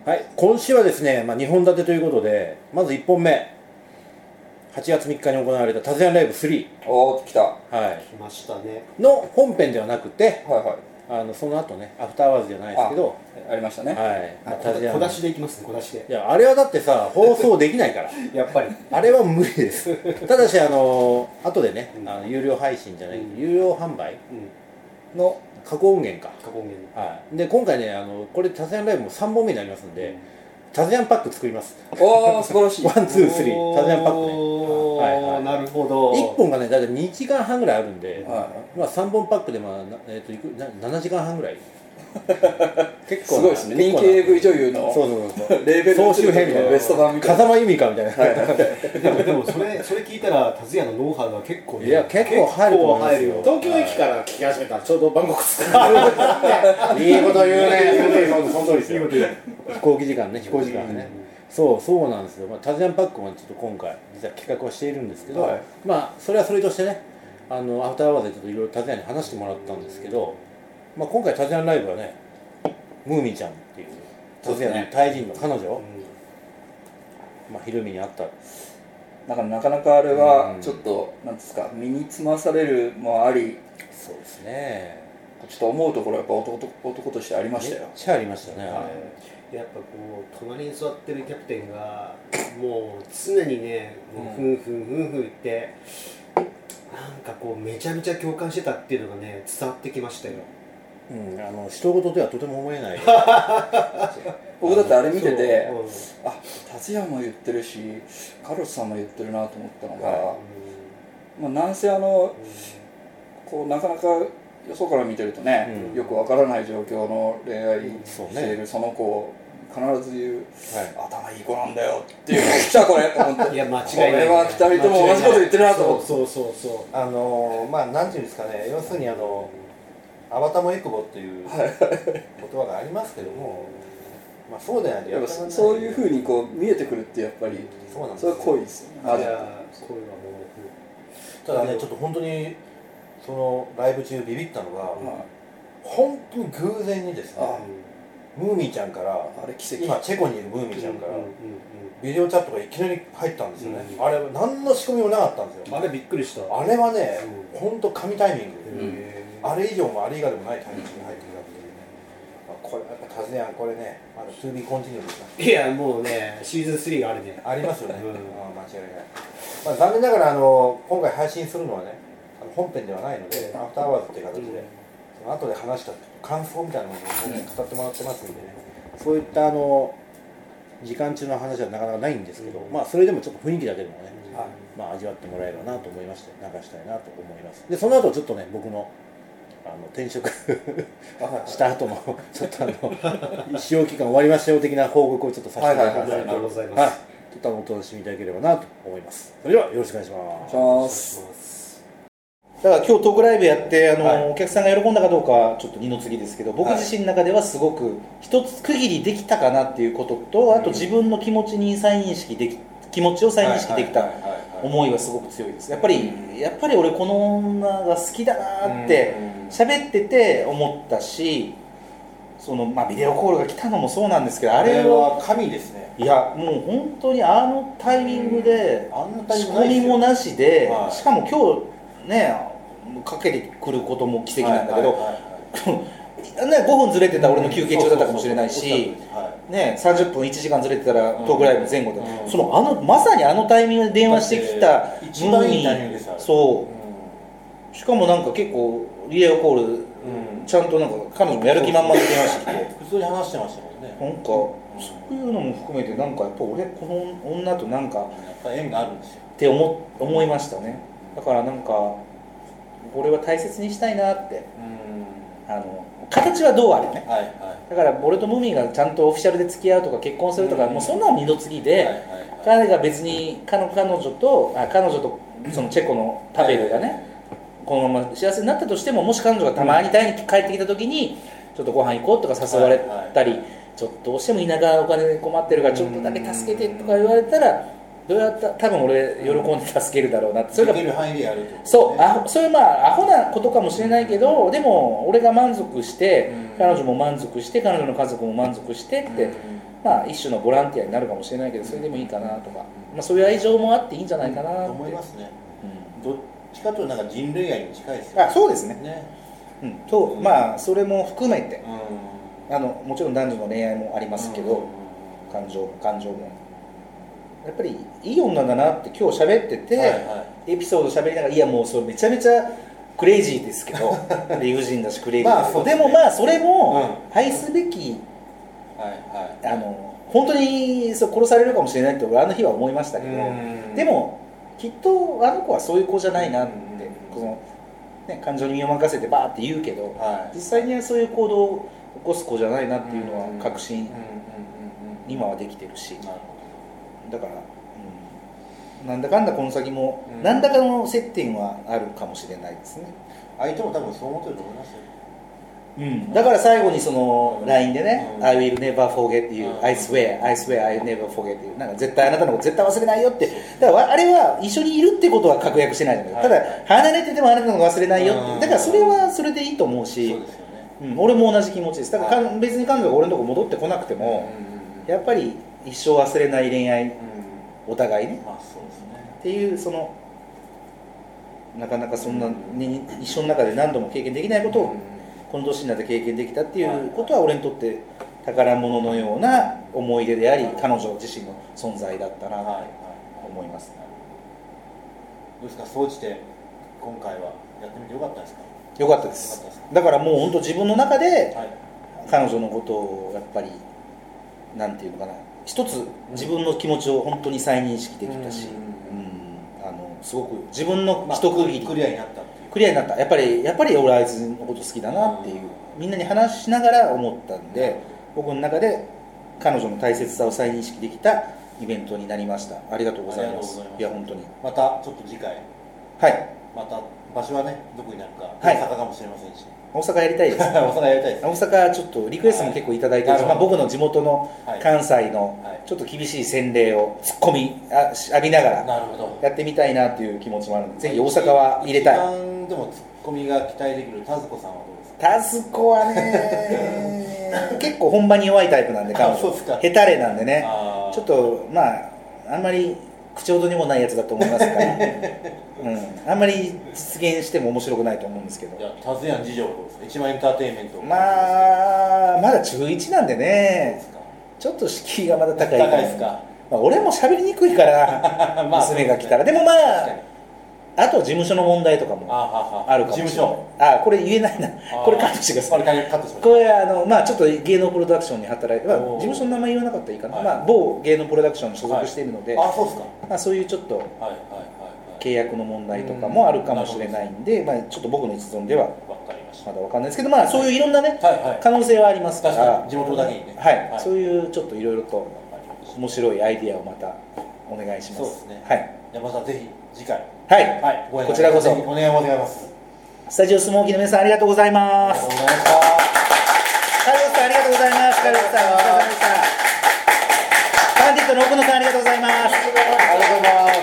はい、今週はですね、2本立てということで、まず1本目、8月3日に行われたタズヤンライブ3、 おー、来た。 はい、 来ましたね。 の本編ではなくて、 はいはい。 その後ね、アフターアワーズじゃないですけど、 ありましたね。 はい、タズヤン。 小出しでいきますね、小出しで。 いや、あれはだってさ、放送できないからやっぱりあれは無理です。ただし、後でね、有料配信じゃないけど、有料販売の加工音源か。 過去音源。 はい。で、今回ね、これタズヤンライブも3本目になりますんで、タズヤンパック作ります。 おー、素晴らしい。 ワン、ツー、スリー、タズヤンパックね。はいはい、 なるほど。 1本がね、だいたい2時間半ぐらいあるんで、 は 3本パックで、7時間半ぐらい。 結構すごいですね。人気 AV 女優のそうレーベル総集編みたいな、 ベスト版みたいな。 風間由美かみたいな。 でもそれ聞いたらタズヤのノウハウが結構ね。 いや、結構入ると思いますよ。 東京駅から聞き始めたらちょうどバンコク着く。 いいこと言うね。その通りですよ。飛行機時間ね、飛行時間ね。そうなんですよ。タズヤンパックもちょっと今回実は企画はしているんですけど、それはそれとしてね、アフターアワーでちょっといろいろタズヤに話してもらったんですけど、今回タズヤンライブはね、ムーミンちゃんっていうタズヤのタイ人の彼女、ひるみにあった。 なかなかあれはちょっと、なんですか、身につまされるもあり、 そうですね、 ちょっと思うところはやっぱ男としてありましたよ。 めっちゃありましたね。 やっぱこう隣に座ってるキャプテンがもう常にね、ふんふん言ってなんかこうめちゃめちゃ共感してたっていうのがね伝わってきましたよ。 人事ではとても思えない。 僕だってあれ見てて、タズヤも言ってるしカルロスさんも言ってるなと思ったのが、なんせこうなかなかよそから見てるとね、よくわからない状況の恋愛しているその子を必ず言う、頭いい子なんだよっていう来たこれと思って、 いや間違いない、 これは2人とも同じこと言ってるなと思って、 そうなんていうんですかね、要するにアバタモエクボっていう言葉がありますけども、そうでないとやっぱそういうふうにこう見えてくるってやっぱりそれは濃いですよね。 声はもうただね、ちょっと本当にそのライブ中ビビったのが、本当に偶然にですね、ムーミンちゃんから今チェコにいるムーミンちゃんからビデオチャットがいきなり入ったんですよね。あれ何の仕組みもなかったんですよ。 あれびっくりした。 あれはね、本当神タイミング、あれ以上もあれ以下でもないタイミングに入ってきたっていうね。これやっぱタズヤンこれね、まだ To be continued ですか。 いやもうねシーズン3があるね。 ありますよね。間違いない。残念ながら今回配信するのはね、本編ではないので、アフターアワーズっていう形で、その後で話した感想みたいなものを語ってもらってますんでね、そういった時間中の話はなかなかないんですけど、それでもちょっと雰囲気だけでもね、味わってもらえればなと思いまして流したいなと思います。でその後ちょっとね、僕の転職した後のちょっと使用期間終わりましたよ的な報告をちょっとさせていただきます。 ありがとうございます。 ちょっとお楽しみいただければなと思います。それではよろしくお願いします。 だから今日トークライブやってお客さんが喜んだかどうかはちょっと二の次ですけど、僕自身の中ではすごく一つ区切りできたかなっていうことと、あと自分の気持ちを再認識できた思いはすごく強いです。やっぱり俺この女が好きだなって喋ってて思ったし、ビデオコールが来たのもそうなんですけど、あれは神ですね。 いやもう本当にあのタイミングで仕込みもなしで、しかも今日ねかけてくることも奇跡なんだけど、5分ずれてたら俺の休憩中だったかもしれないし、30分1時間ずれてたらトークライブ前後で、まさにあのタイミングで電話してきた一番いいタイミングです。 しかもなんか結構リレーコール、ちゃんとなんか彼女もやる気満々で電話してきて普通に話してましたもんね。 なんかそういうのも含めてなんかやっぱ俺この女となんかやっぱ縁があるんですよって思いましたね。だからなんか俺は大切にしたいなって、形はどうあれね、だから俺とムミがちゃんとオフィシャルで付き合うとか結婚するとか、もうそんなの二度次で、彼が別に彼女とそのチェコのパベルがね、このまま幸せになったとしても、もし彼女がたまにタイに帰ってきた時にちょっとご飯行こうとか誘われたり、ちょっとどうしても田舎お金で困ってるからちょっとだけ助けてとか言われたら、どうやったら多分俺喜んで助けるだろうなって。それができる範囲でやると、 それアホなことかもしれないけど、でも俺が満足して、彼女も満足して、彼女の家族も満足してって、 まあ一種のボランティアになるかもしれないけど、それでもいいかなとか、まあ、そういう愛情もあっていいんじゃないかなって、 思いますね、どっちかというとなんか人類愛に近いですよね。 あ、そうですね、と、まあそれも含めて、もちろん男女の恋愛もありますけど、感情もやっぱりいい女だなって今日喋ってて、エピソード喋りながら、いやもうそれめちゃめちゃクレイジーですけど理不尽だしクレイジーですけど、でもまあそれも愛すべき、本当にそう殺されるかもしれないって俺あの日は思いましたけど、でもきっとあの子はそういう子じゃないなって、この、ね、感情に身を任せてバーって言うけど、実際にはそういう行動を起こす子じゃないなっていうのは確信今はできてるし、だから、なんだかんだこの先も何らかの接点はあるかもしれないですね。 相手も多分そう思ってると思いますよ。 だから最後にその LINE でね、I will never forget っていう、I swear I'll never forget っていう、なんか絶対あなたのこと絶対忘れないよって、だからあれは一緒にいるってことは確約してないじゃない、ただ離れててもあなたのこと忘れないよって、だからそれはそれでいいと思うし、俺も同じ気持ちです。だから別に彼女が俺のとこ戻ってこなくても、やっぱり一生忘れない恋愛、お互いね、っていう、そのなかなかそんな、一緒の中で何度も経験できないことをこの年になって経験できたっていうことは俺にとって宝物のような思い出であり、彼女自身の存在だったなと思います。 どうですか、総じて今回はやってみてよかったですか？ よかったです。だからもう本当自分の中で彼女のことをやっぱりなんていうのかな、一つ自分の気持ちを本当に再認識できたし、すごく自分の一区切り、 クリアになったっていう、 クリアになった。やっぱり俺あいつのこと好きだなっていう、みんなに話しながら思ったんで、僕の中で彼女の大切さを再認識できたイベントになりました。ありがとうございます。いや本当にまたちょっと次回、また場所はねどこになるか、大阪かもしれませんし、 大阪やりたいです大阪やりたいです。 大阪ちょっとリクエストも結構いただいてるし、僕の地元の関西のちょっと厳しい洗礼をツッコミ浴びながらやってみたいなっていう気持ちもあるので、ぜひ大阪は入れたい。 一番でもツッコミが期待できる田鶴子さんはどうですか？ 田鶴子はね結構本番に弱いタイプなんで、彼女ヘタレなんでね、ちょっとまああんまり口ほどにもないやつだと思いますから、あんまり実現しても面白くないと思うんですけど。 じゃあタズヤン次女はどうですか？一番エンターテインメント、 まあまだ中1なんでね、ちょっと敷居がまだ高いですか。 まあ、俺も喋りにくいから娘が来たら、でもまああと事務所の問題とかもあるかもしれない。事務所、これ言えないな、これカットしてください。これまあちょっと芸能プロダクションに働いて、事務所の名前言わなかったらいいかな、まあ某芸能プロダクションに所属しているので、 そうですか。 まあそういうちょっと契約の問題とかもあるかもしれないんで、まあちょっと僕の一存ではまだわかんないですけど、まあそういういろんなね可能性はありますから、 地元だけにね、 そういうちょっといろいろと面白いアイディアをまたお願いします。 そうですね。 はい。 じゃあまたぜひ次回、 こちらこそお願いございます。 スタジオスモーキーの皆さんありがとうございます。 ありがとうございました。 カルロスさんありがとうございます。カルロスさんお疲れ様でした。パンディットの奥野さんありがとうございます。 ありがとうございます。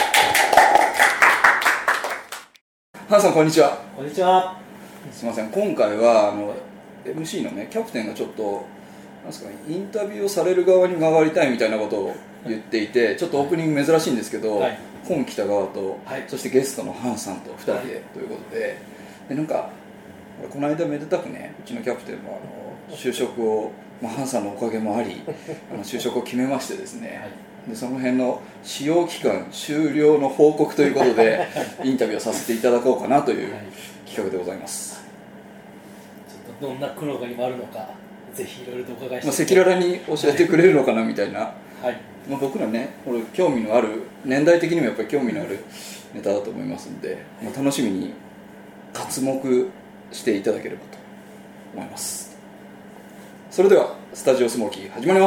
ハンさんこんにちは。 こんにちは。 すみません、今回はMC のねキャプテンがちょっとなんですかね、インタビューをされる側に回りたいみたいなことを言っていて、ちょっとオープニング珍しいんですけど、本北川と、そしてゲストのハンさんと2人でということで、なんかこの間めでたくね、うちのキャプテンも就職を、ハンさんのおかげもあり就職を決めましてですね、でその辺の使用期間終了の報告ということでインタビューをさせていただこうかなという企画でございます。 ちょっとどんな苦労が今あるのか、ぜひいろいろとお伺いして、 赤裸々に教えてくれるのかなみたいな、僕らね、これ興味のある、年代的にもやっぱり興味のあるネタだと思いますので、楽しみに刮目していただければと思います。それではスタジオスモーキー始まります。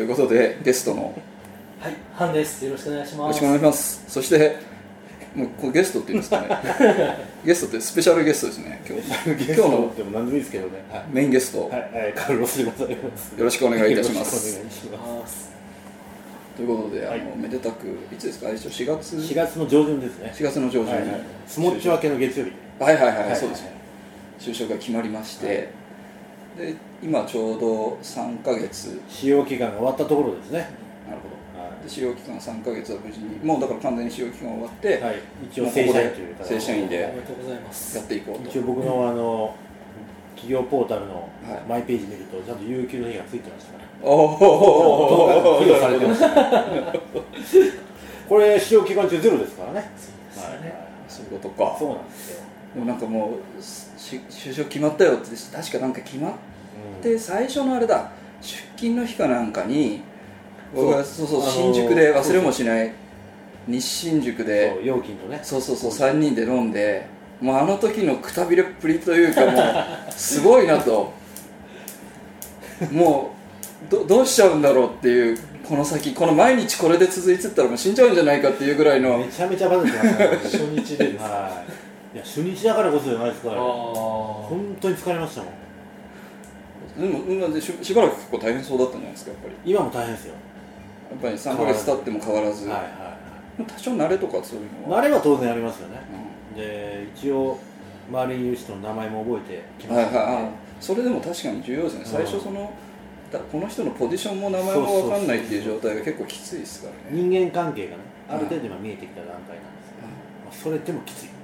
いうことでゲストのはい、ハンです。よろしくお願いします。 よろしくお願いします。そしてもうこれゲストっていうんですかねゲストってスペシャルゲストですね。今日のでも何でもいいですけどね。 メインゲスト、 カルロスでございます。 よろしくお願いいたします。 よろしくお願いします。 ということで、めでたくいつですか？一応4月 4月の上旬ですね。 4月の上旬、 スモッチ明けの月曜日。 はい、そうですね。就職が決まりまして、で今ちょうど3ヶ月使用期間が終わったところですね。 なるほど。で使用期間3ヶ月は無事にもうだから完全に使用期間終わって、 一応正社員という正社員でやおめでとうございます。 っていこうと。 一応僕の企業ポータルのマイページ見るとちゃんと有給の日がついてましたから。 お付与されてましたこれ使用期間中ゼロですからね。 そういうことか。 そうなんですよ。 でもなんかもう就職決まったよって確かなんか決まって、最初のあれだ出勤の日かなんかに僕がそう新宿で忘れもしない西新宿で料金とねそう3人で飲んで、もうあの時のくたびれっぷりというかもうすごいなともうどうしちゃうんだろうっていう、この先この毎日これで続いてったらもう死んじゃうんじゃないかっていうぐらいのめちゃめちゃバズってましたね初日でです。 いや初日だからこそじゃないですから、本当に疲れましたもん。 でもしばらく結構大変そうだったんじゃないですか。やっぱり今も大変ですよ。 やっぱり3ヶ月経っても変わらず、多少慣れとかそういうのは慣れは当然ありますよね、で一応周りにいる人の名前も覚えてきましたね、 それでも確かに重要ですね。最初この人のポジションも名前も分かんないっていう状態が結構きついですからね。 人間関係がねある程度今見えてきた段階なんですけど、それでもきつい。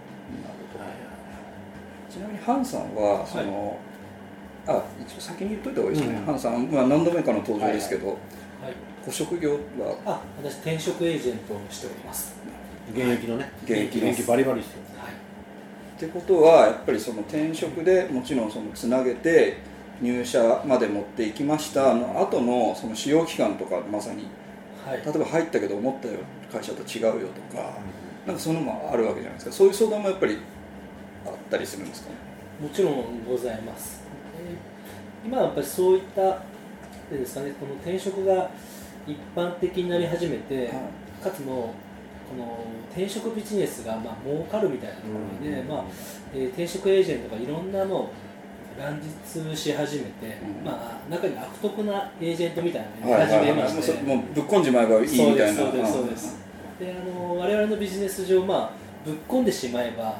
ちなみにハンさんは一応先に言っといた方がいいですね。ハンさん、何度目かの登場ですけど、ご職業は私転職エージェントをしております。 現役のね、 現役バリバリしてる。 ってことはやっぱりその転職でもちろんそのつなげて入社まで持っていきましたの後のその使用期間とか、まさに、例えば入ったけど思ったよ会社と違うよとか、なんかそういうのもあるわけじゃないですか。そういう相談もやっぱりあったりするんですかね。 もちろんございます。今はやっぱりそういったですかね、この転職が一般的になり始めて、かつこの転職ビジネスが儲かるみたいなところで、転職エージェントがいろんなのを乱実し始めて、中に悪徳なエージェントみたいなのが始めまして、 もうぶっ込んじまえばいいみたいな。 そうですで我々のビジネス上、ぶっ込んでしまえば、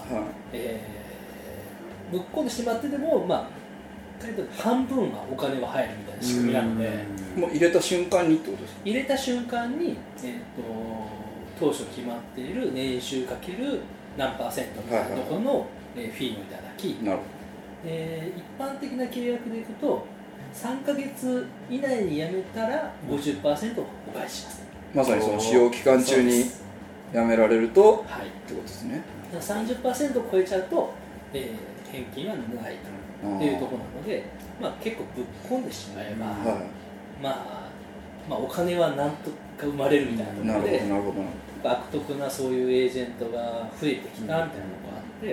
ぶっ込んでしまってでも半分はお金は入るみたいな仕組みなので、 もう入れた瞬間にってことですか？ 入れた瞬間に、当初決まっている年収かける何%みたいなところのフィーをいただき、 なるほ一般的な契約でいくと3ヶ月以内に辞めたら 50% お返しします。 まさにその使用期間中に辞められると、ってことですね。 30% 超えちゃうと、返金はないというところなので、結構ぶっ込んでしまえば、お金はなんとか生まれるみたいなところで、悪徳なそういうエージェントが増えてきたみたいなのがあって、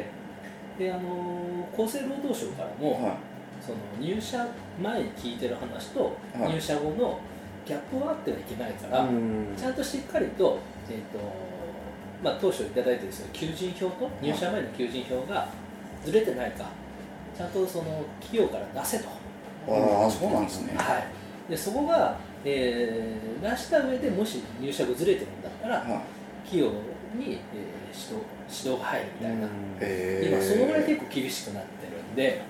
で厚生労働省からも、その入社前に聞いてる話と入社後のギャップはあってはいけないから、ちゃんとしっかりと、当初いただいている求人票と入社前の求人票がずれてないか、ちゃんとその企業から出せと。 そうなんですね。 でそこが、出した上でもし入社後ずれてるんだったら、企業に、指導が入るみたいな、今そのぐらい結構厳しくなってるんで、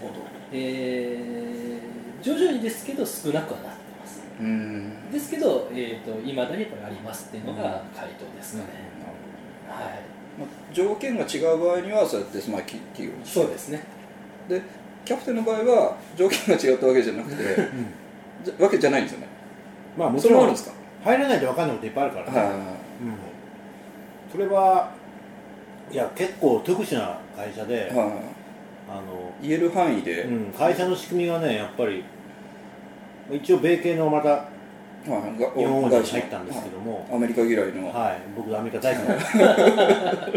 徐々にですけど少なくはなってます。ですけど、いまだにこれありますっていうのが回答ですかね。 条件が違う場合にはそうやって企業にそうですね。 でキャプテンの場合は条件が違ったわけじゃなくてわけじゃないんですよね。 もちろんあるんですか。入らないと分かんないこといっぱいあるからね。それはいや結構特殊な会社で、 言える範囲で、 会社の仕組みがねやっぱり一応米系のまた日本王者に入ったんですけども、 アメリカ嫌いの、 僕アメリカ大好きなんです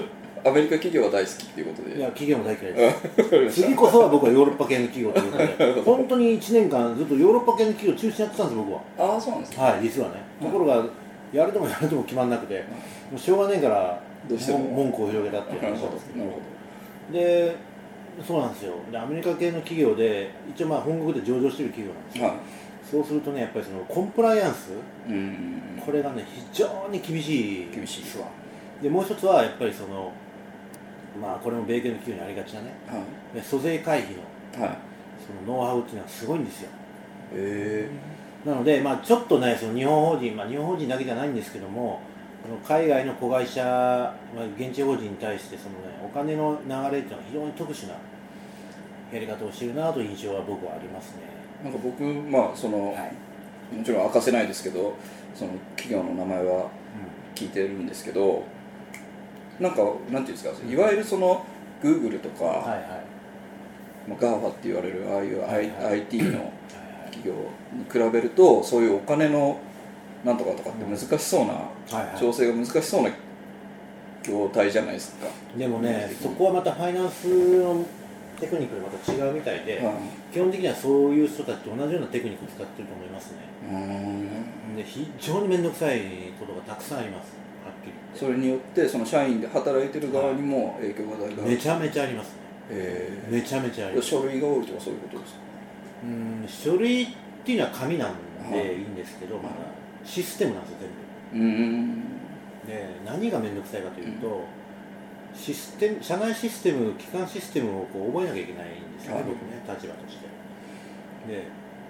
アメリカ企業は大好きっていうことで。 いや企業も大嫌いです次こそは僕はヨーロッパ系の企業ということで本当に1年間ずっとヨーロッパ系の企業中止やってたんです僕は。 ああそうなんですか。 はい実はね、ところがやるともやるとも決まんなくて、もうしょうがねえからどうしても文句を広げたっていう話なんですけど、でそうなんですよ。でアメリカ系の企業で一応まあ本国で上場している企業なんですよ、そうするとねやっぱりそのコンプライアンス、これがね非常に厳しいですわ。でもう一つはやっぱりそのまあこれも米系の企業にありがちなね、で租税回避の、そのノウハウっていうのはすごいんですよ。なので、まあ、ちょっとねその日本法人、まあ、日本法人だけじゃないんですけども、海外の子会社、まあ、現地法人に対してその、ね、お金の流れっていうのは非常に特殊なやり方をしているなという印象は僕はありますね。 なんか僕、まあそのもちろん明かせないですけど、その企業の名前は聞いてるんですけど、なんかなんていうんですか、いわゆるその Google とか、まあ、GAFA って言われるああいう、IT の企業に比べると、そういうお金のなんとかとかって難しそうな、調整が難しそうな業態じゃないですか。 でもね、そこはまたファイナンスのテクニックでまた違うみたいで、基本的にはそういう人たちと同じようなテクニックを使ってると思いますね。で非常に面倒くさいことがたくさんあります。はっきり言って。 それによってその社員で働いてる側にも影響が大めちゃめちゃありますね。めちゃめちゃあります。 書類が多いとかそういうことですか。 書類っていうのは紙なんでいいんですけど、まだシステムなんですよ全部。で何が面倒くさいかというと、システム、社内システム、基幹システムをこう覚えなきゃいけないんですよね、僕ね、立場として。で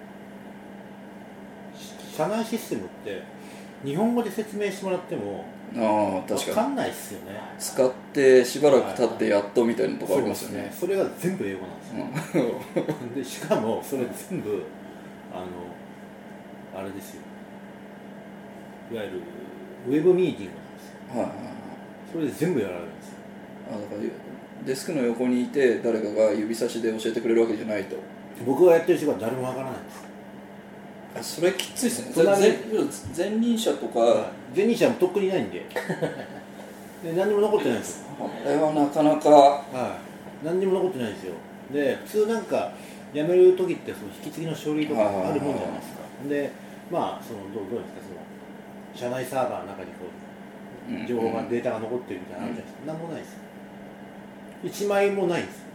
社内システムって日本語で説明してもらっても分かんないっすよね。 使ってしばらく経ってやっとみたいなところありますよね。 それが全部英語なんですよ、でしかもそれ全部あれですよ、いわゆるウェブミーティングなんですよ、それで全部やられるんですよ。 だからデスクの横にいて誰かが指差しで教えてくれるわけじゃないと。 僕がやってる仕事は誰もわからないんです。 それきついですね。前任者とか、 前任者もとっくにいないんでで何にも残ってないんですよ。 あれはなかなか、 何にも残ってないんですよ。で普通なんか辞める時ってその引き継ぎの書類とかあるもんじゃないですか。でまあそのどうですか、その社内サーバーの中にこう情報が、データが残ってるみたいなのあるじゃないですか。何もないですよ。1枚もないんですよ。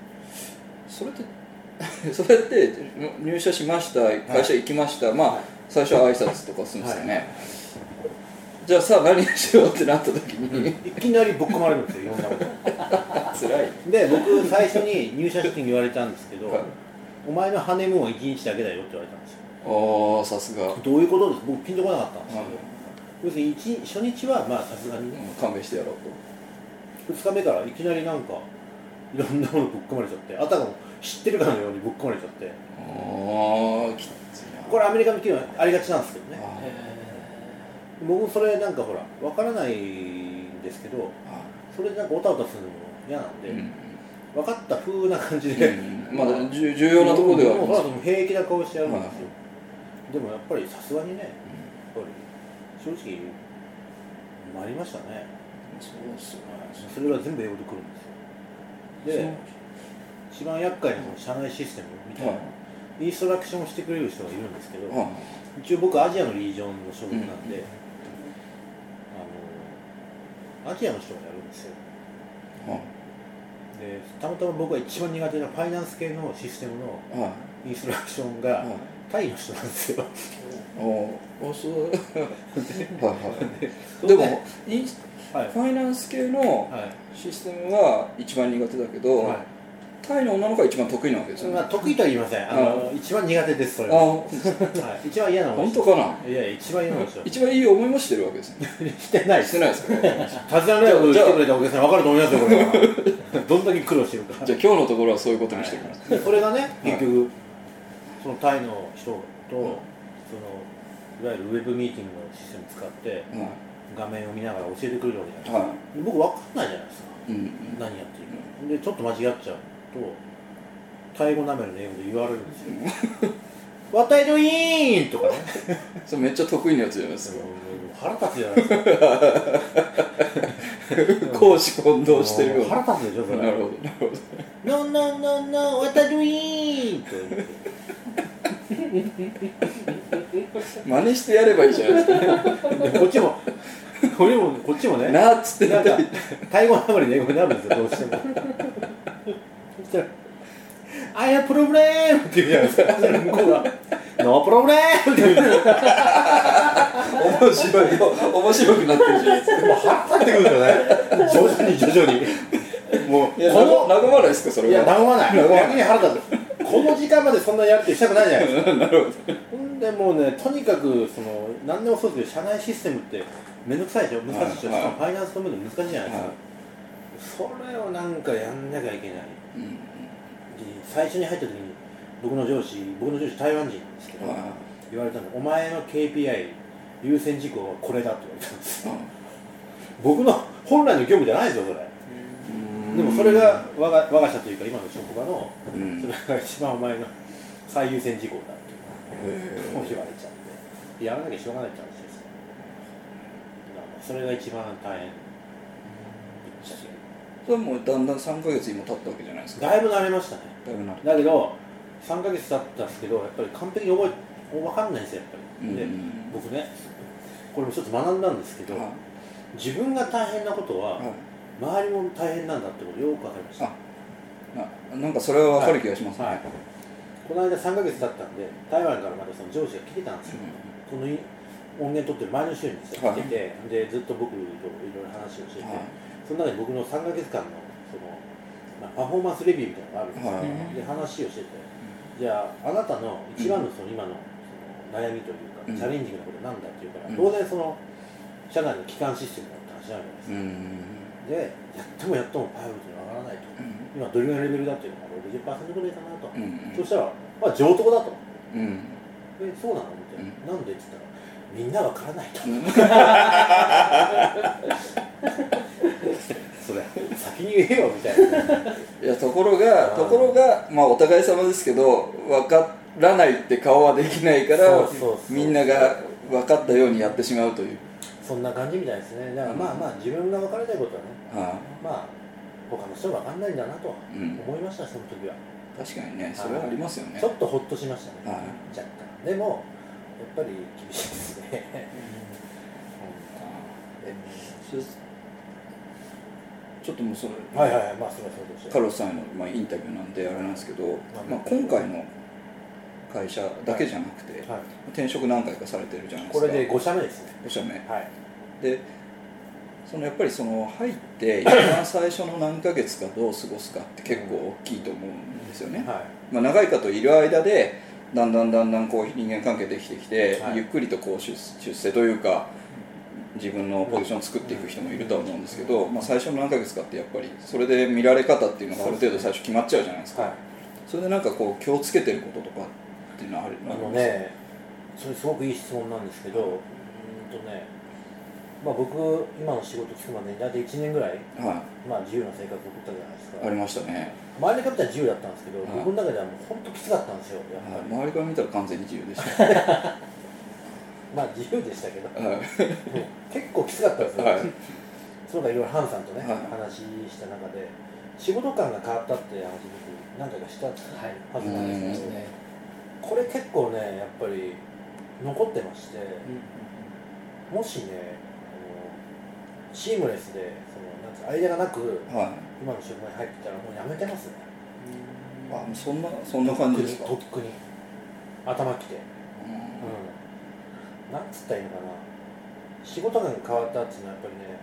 それって入社しました、会社行きました、まあ最初は挨拶とかするんですよね、じゃあさあ何しようってなった時に、 いきなりぶっ込まれるんですよ、いろんなことつらい。 で僕最初に入社式に言われたんですけど、お前のハネムーンは1日だけだよって言われたんですよ。 ああ、さすが。 どういうことですか、僕ピンとこなかったんですけど、要するに初日はまあさすがに勘弁してやろうと、2日目からいきなりなんかいろんなものぶっ込まれちゃって、あたかも知ってるかのようにぶっ込まれちゃって、 きついな。 これアメリカの企業ありがちなんですけどね。僕それなんかほら分からないんですけど、それでなんかオタオタするのも嫌なんで、分かった風な感じで、 まだ重要なところでは平気な顔してやるんですよ。でもやっぱりさすがにね、やっぱり正直なりましたね。 そうですよね。 それが全部英語で来るんですよ。で一番厄介な社内システムみたいな、インストラクションをしてくれる人がいるんですけど、一応僕アジアのリージョンの所属なんで、アジアの人がやるんですよ。でたまたま僕が一番苦手なファイナンス系のシステムのインストラクションがタイの人なんですよ。 でもファイナンス系のシステムは一番苦手だけど、タイの女の子が一番得意なわけですよね。 得意とは言いません。一番苦手です、それは。一番嫌なの。 本当かな。 いや、一番嫌なんですよ。 一番いい思いもしてるわけですね。 してないですか。 たずらないことしてくれたお客さん分かると思いますよ、これは。どんだけ苦労してるか。 じゃあ今日のところはそういうことにしてください。 これがね、結局そのタイの人とそのいわゆるウェブミーティングのシステム使って画面を見ながら教えてくれるわけじゃないですか。僕分かんないじゃないですか。何やっていいか。でちょっと間違っちゃうとタイ語なめる英語で言われるんですよ。 わたいどいーんとかねそれめっちゃ得意なやつじゃないですか。 腹立つじゃないですか公私混同してるような。 腹立つでしょそれ。 なるほどなるほど。 ノンノンノンノンわたいどいーんと言って真似してやればいいじゃないですか。 でこっちもこっちもねなっつってなんかタイ語なまりに英語になるんですよどうしてもそしたら「I have problem」って言うじゃないですか。そしたら向こうが「No problem」って言う面白くなってるじゃないですか。 もう腹立ってくるんですよね徐々にもういや、和まないですか、それは。 いや和まない和まない逆に腹立つこの時間までそんなやるってしたくないじゃないですかなるほど。 ほんでもうねとにかくその何でもそうですけど社内システムってめんどくさいでしょ難しいでしょ、 はいしかもファイナンスの面で難しいじゃないですか、 はいそれをなんかやんなきゃいけない、 うんで最初に入った時に僕の上司台湾人なんですけど、言われたのお前の KPI 優先事項はこれだって言われたんですよ、僕の本来の業務じゃないですよそれ、でもそれが我が社というか今の職場の、それが一番お前の最優先事項だっていうのを言われちゃってやらなきゃしょうがないって話ですよ。それが一番大変。 それはもうだんだん3ヶ月今経ったわけじゃないですか。 だいぶ慣れましたね。 だいぶ慣れだけど3ヶ月経ったんですけどやっぱり完璧に分かんないんですよやっぱり。で僕ねこれもちょっと学んだんですけど、自分が大変なことは、周りも大変なんだってことよく分かりました。 なんかそれは分かる気がしますね、 この間3ヶ月経ったんで台湾からまたその上司が来てたんですよ、この音源撮ってる前の週に来てて、でずっと僕といろいろ話をしてて、その中で僕の3ヶ月間のその、パフォーマンスレビューみたいなのがあるんですよ、で話をしてて、じゃああなたの一番のその今のその悩みというか、チャレンジングなことなんだっていうから、当然その社内の基幹システムだって話じゃないですか、でやってもパイロットに上がらないと、今どれぐらいのレベルだっていうのが 60% ぐらいかなと、そしたら上等だと、そうなのみたいな、なんでって言ったらみんなわからないとそれ先に言えよみたいな。 いやところがまあお互い様ですけど分からないって顔はできないからみんなが分かったようにやってしまうというそんな感じみたいですね。だからまあ自分が分からないことはね、まあ他の人は分かんないんだなと思いました、その時は。 確かにね、それはありますよね。 ちょっとホッとしましたね、若干。でもやっぱり厳しいですね。 ちょっともうそれ、 まあそうです。 カルロスさんへのインタビューなんであれなんですけど、今回の会社だけじゃなくて、転職何回かされてるじゃないですか。 これで5社目ですね。 5社目。で、やっぱりその入って一番最初の何ヶ月かどう過ごすかって結構大きいと思うんですよね。長い方いる間でだんだんこう人間関係できてきて、ゆっくりとこう出世というか自分のポジションを作っていく人もいるとは思うんですけど、最初の何ヶ月かってやっぱりそれで見られ方っていうのがある程度最初決まっちゃうじゃないですか。それでなんかこう気をつけてることとかっていうのはあるんですか？ それすごくいい質問なんですけど、僕今の仕事つくまでに大体1年ぐらい、自由な生活を送ったじゃないですか。 ありましたね。 周りの方は自由だったんですけど、僕の中ではもう本当きつかったんですよ。 周りから見たら完全に自由でした自由でしたけど、結構きつかったんですよ。その他いろいろハンさんとね、話した中で仕事感が変わったって話僕何回かしたはずなんですけど、これ結構ねやっぱり残ってまして、もしねシームレスでその間がなく、今の職場に入ってたらもうやめてますね。 そんな感じですか？ とっくに頭きて、なんつったらいいのかな、仕事が変わったっていうのはやっぱりね、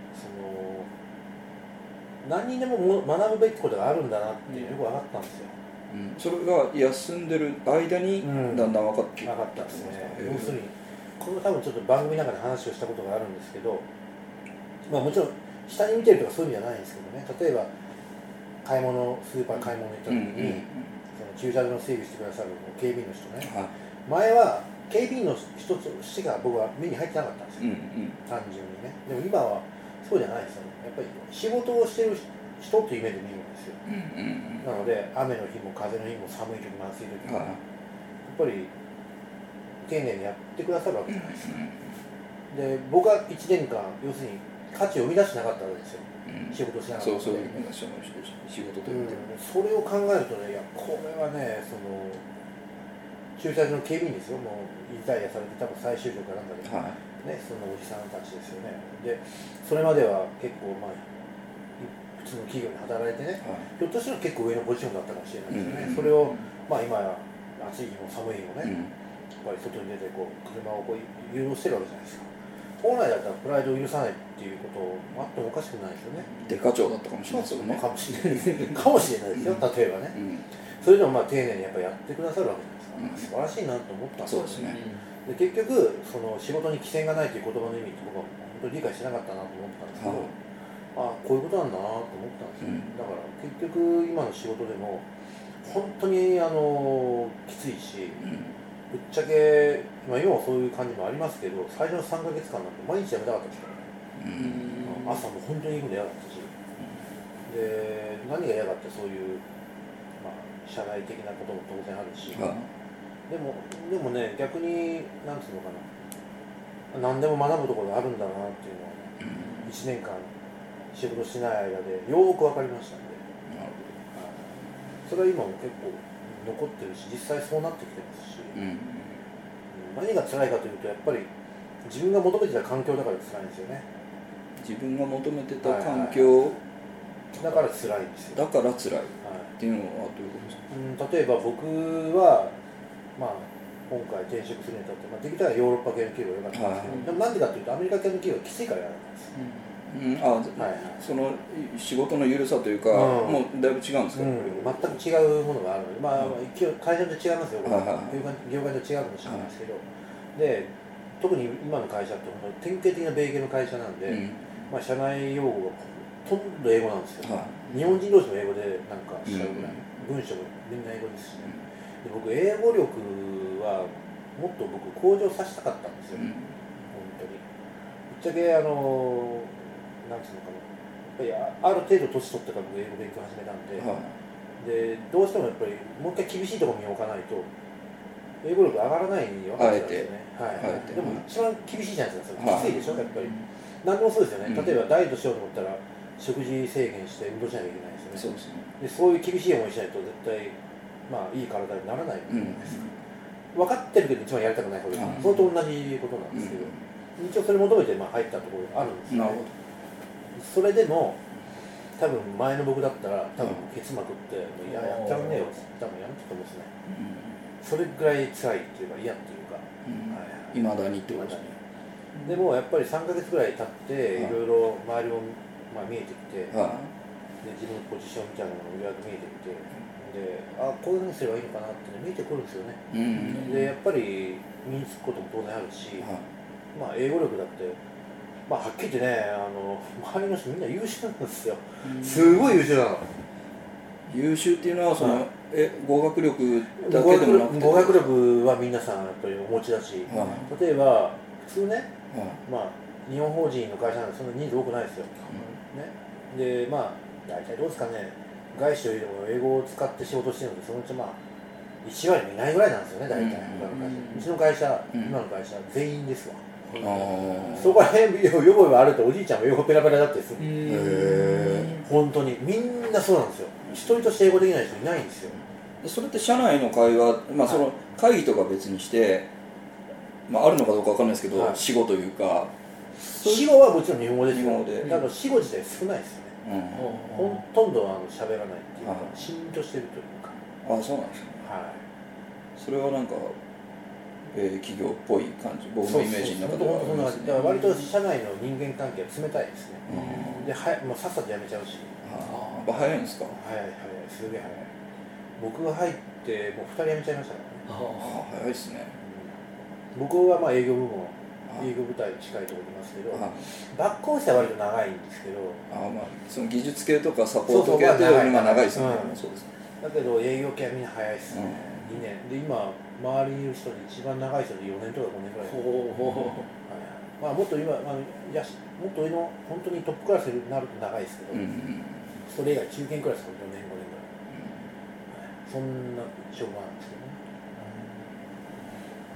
何にでも学ぶべきことがあるんだなってよく分かったんですよ。 それが休んでる間にだんだん分かってきたんですね。要するにこれ多分ちょっと番組の中で話をしたことがあるんですけど、もちろん下に見てるとかそういう意味じゃないんですけどね、例えばスーパー買い物行った時に、その駐車場の整備してくださる警備員の人ね、前は警備員の人としてが僕は目に入ってなかったんですよ、単純にね。でも今はそうじゃないですよね。やっぱり仕事をしてる人という目で見るんですよ。なので雨の日も風の日も寒い時も暑い時も、やっぱり丁寧にやってくださるわけじゃないですか。で僕は1年間要するに価値を生み出してなかったわけですよ、仕事しながら。 そういう仕事という、 それを考えるとね、いやこれはね、その駐車場の警備員ですよ、もうリタイアされて多分再就職かなんかで、ね、そのおじさんたちですよね。でそれまでは結構普通の企業に働いてね、ひょっとしたら結構上のポジションだったかもしれないですよね。それを今や暑い日も寒い日もね、やっぱり外に出て車を誘導してるわけじゃないですか。本来だったらプライドを許さないっていうことあってもおかしくないですよね。 デカ長だったかもしれないですよね。 かもしれないですよ、例えばね。それでも丁寧にやっぱやってくださるわけじゃないですか。素晴らしいなと思ったんですよ。 そうですね。 で結局その仕事に寄せがないという言葉の意味って僕は本当に理解してなかったなと思ったんですけど、こういうことなんだなと思ったんですよ。だから結局今の仕事でも本当にきついし、ぶっちゃけ、今もそういう感じもありますけど、最初の3ヶ月間なんて毎日辞めたかったですからね。朝も本当に行くの嫌だったし、で何が嫌かってそういう、社内的なことも当然あるし、でもね、逆になんていうのかな、何でも学ぶところがあるんだなっていうのは、1年間仕事しない間でよーく分かりましたんで、それは今も結構残ってるし、実際そうなってきてますし、何が辛いかというと、やっぱり自分が求めてた環境だから辛いんですよね。 自分が求めてた環境、 だから辛いんですよ。 だから辛いっていうのはどういうことですか？ 例えば僕は、今回転職するにあたって、できたらヨーロッパ系の企業が良かったんですけど、でもなんでかというとアメリカ系の企業がきついからやらないんです。 その仕事の緩さというか、もうだいぶ違うんですか？ 全く違うものがあるので、会社と違いますよ、業界と違うかもしれないですけど、で特に今の会社って本当に典型的な米系の会社なんで、社内用語がほとんど英語なんですよ。日本人同士も英語でなんかしちゃうぐらい、文章もみんな英語ですしね。で僕英語力はもっと向上させたかったんですよ、本当に。ぶっちゃけなんていうのかな、やっぱりある程度年取ってから僕英語勉強始めたんで、でどうしてもやっぱりもう一回厳しいところに置かないと英語力上がらないに分かってたんですよね。でも一番厳しいじゃないですか、きついでしょ、やっぱり。何でもそうですよね。例えばダイエットしようと思ったら食事制限して運動しなきゃいけないですよね。そういう厳しい思いしないと絶対いい体にならないじゃないですか。分かってるけど一番やりたくないことです。それと同じことなんですけど、一応それ求めて入ったところがあるんですよね。それでも多分前の僕だったらケツまくって「いややっちゃうねよ」って多分やめてたと思うんですね。それぐらい辛いっていうか嫌っていうか、 いまだにってことですね。 でもやっぱり3ヶ月ぐらい経っていろいろ周りも見えてきて、で自分のポジションみたいなのがようやく見えてきて、でこういうふうにすればいいのかなって見えてくるんですよね。でやっぱり身につくことも当然あるし、英語力だってはっきり言ってね、周りの人みんな優秀なんですよ。すごい優秀なの。 優秀っていうのは語学力だけでもなくて、 語学力は皆さんやっぱりお持ちだし、例えば普通ね、日本法人の会社なんでそんな人数多くないですよ、で大体どうですかね、外資よりも英語を使って仕事してるので、そのうち1割もいないぐらいなんですよね、大体。うちの会社、今の会社全員ですわ。そこら辺予防があるとおじいちゃんも英語ペラペラだったりする。本当にみんなそうなんですよ。一人として英語できない人いないんですよ。 それって社内の会話、その会議とか別にして、あるのかどうかわかんないですけど、死語というか、 死語はもちろん日本語ですよ。だから死語自体少ないですよね。ほとんど喋らないっていうか、シーンとしてるというか。 そうなんですね。それはなんか企業っぽい感じ、僕のイメージの中ではありますね。 割と社内の人間関係は冷たいですね。でもうさっさと辞めちゃうし。 早いんですか？ 早い、すげえ早い。僕が入ってもう2人辞めちゃいましたからね。 早いですね。 僕は営業部門、営業部隊に近いところにいますけど、バックオフィスは割と長いんですけど、 その技術系とかサポート系っていうのが長いですね。 だけど営業系はみんな早いですね。2年で今周りにいる人で一番長い人で4年とか5年ぐらい。もっと今もっと上の本当にトップクラスになると長いですけど、それ以外中堅クラスは4年5年ぐらい、そんな職場なんですけどね。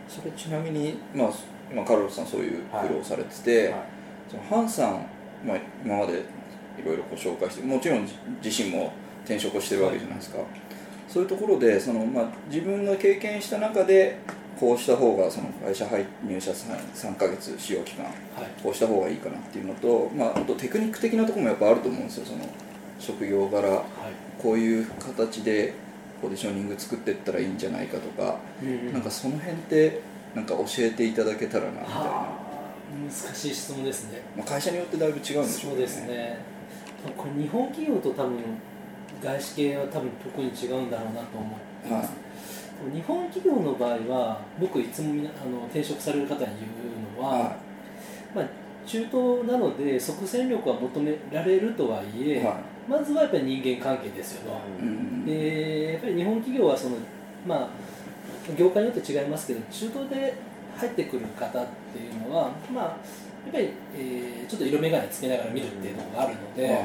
それちなみに、カルロスさんそういう苦労されてて、そのハンさん、今までいろいろご紹介して、もちろん自身も転職をしてるわけじゃないですか。そういうところで自分が経験した中でこうした方が会社入社3ヶ月使用期間、こうした方がいいかなっていうのと、あとテクニック的なところもやっぱあると思うんですよ。その職業柄、こういう形でポジショニング作っていったらいいんじゃないかとか、なんかその辺ってなんか教えていただけたらなみたいな。 難しい質問ですね。 会社によってだいぶ違うんでしょうね。 そうですね。これ日本企業と多分外資系は多分特に違うんだろうなと思ってます。日本企業の場合は僕いつも転職される方に言うのは、中東なので即戦力は求められるとはいえ、まずはやっぱり人間関係ですよと。でやっぱり日本企業は業界によって違いますけど、中東で入ってくる方っていうのは、やっぱり、ちょっと色眼鏡つけながら見るっていうのがあるので、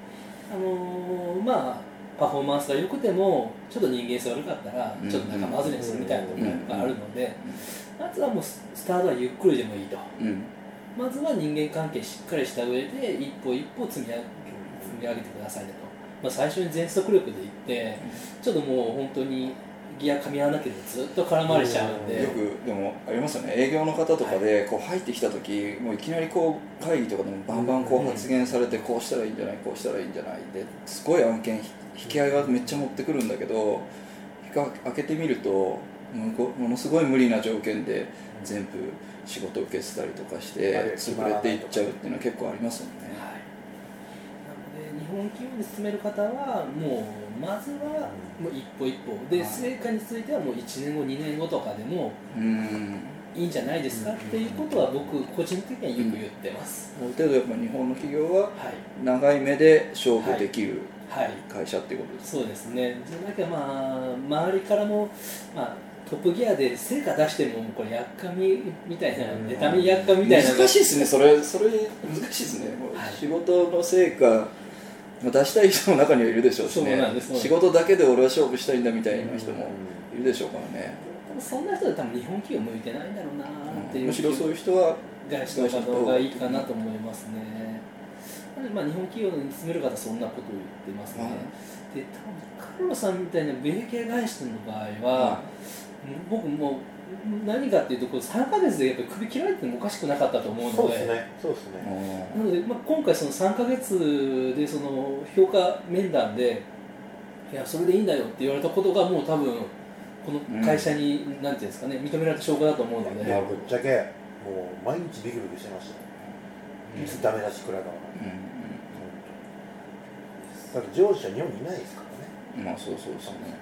パフォーマンスが良くてもちょっと人間性悪かったらちょっと仲間外れにするみたいなところがあるので、まずはもうスタートはゆっくりでもいいと、まずは人間関係しっかりした上で一歩一歩積み上げてくださいねと、最初に全速力でいってちょっともう本当にギア噛み合わなければずっと絡まれちゃうんで、 よくでもありますよね。営業の方とかでこう入ってきた時、もういきなりこう会議とかでもバンバンこう発言されて、こうしたらいいんじゃない、こうしたらいいんじゃないですごい案件引き合いがめっちゃ持ってくるんだけど、開けてみるとものすごい無理な条件で全部仕事を受けてたりとかして潰れていっちゃうっていうのは結構ありますもんね。 なので日本企業に勤める方はもうまずはもう一歩一歩で、成果についてはもう1年後2年後とかでもいいんじゃないですかっていうことは僕個人的にはよく言ってます。 ある程度やっぱ日本の企業は長い目で勝負できる会社っていうことですね。 そうですね。じゃなきゃ周りからもトップギアで成果出してもこれやっかみみたいな、妬みやっかみたいな、 難しいですね。それ難しいですね。仕事の成果出したい人の中にはいるでしょうしね。仕事だけで俺は勝負したいんだみたいな人もいるでしょうからね。 そんな人は多分日本企業向いてないんだろうなっていう、 むしろそういう人は外資の方がいいかなと思いますね。日本企業に勤める方はそんなことを言ってますね。で多分カルロさんみたいな米系外資の場合は、僕も何かっていうとこう3ヶ月でやっぱり首切られてもおかしくなかったと思うので、 そうですね。 なので、今回その3ヶ月でその評価面談でいやそれでいいんだよって言われたことがもう多分この会社に、なんていうんですかね、認められた証拠だと思うので、 ぶっちゃけもう毎日ビクビクしてました。いつダメ出しくらいかな。だって上司は日本にいないですからね。 そうですね。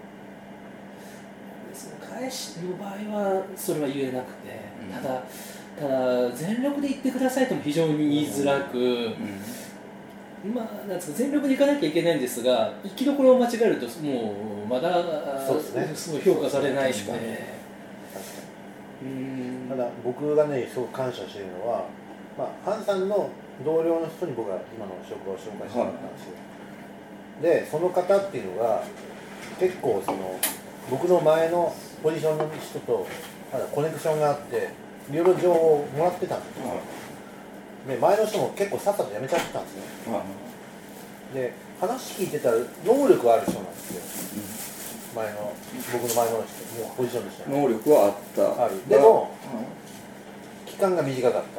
外資の場合はそれは言えなくて、ただ全力で言ってくださいとも非常に言いづらく、なんですか、全力で行かなきゃいけないんですが、行きどころを間違えるともうまだすごい評価されないので。 ただ僕がねすごく感謝しているのは、ハンさんの同僚の人に僕が今の職場を紹介してもらったんですよ。でその方っていうのが結構僕の前のポジションの人とまだコネクションがあっていろいろ情報をもらってたんですよ。で前の人も結構さっさと辞めちゃってたんですね。で話聞いてたら能力はある人なんですよ。僕の前の人もうポジションでしたね。 能力はあった。 でも、期間が短かった。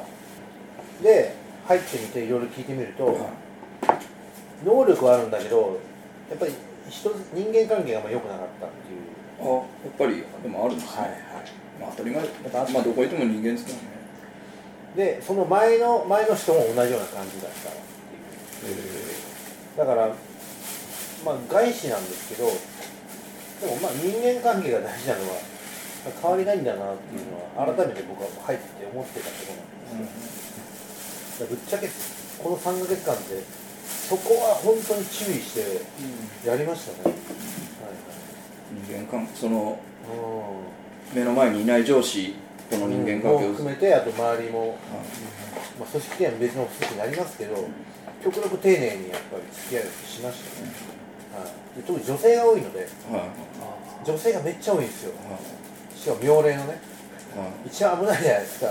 で入ってみていろいろ聞いてみると、能力はあるんだけどやっぱり人間関係が良くなかったっていう。 やっぱりでもあるんですね。当たり前。どこ行っても人間ですからね。 でその前の人も同じような感じだったっていう。だから外資なんですけど、でも人間関係が大事なのは変わりないんだなっていうのは改めて僕は入って思ってたところなんですよ。ぶっちゃけこの3ヶ月間でそこは本当に注意してやりましたね。 人間関係、目の前にいない上司との人間関係を含めて、あと周りも、組織は別の組織になりますけど、極力丁寧にやっぱり付き合いをしましたね。特に女性が多いので、女性がめっちゃ多いんですよ。しかも妙齢のね。 一番危ないじゃないですか。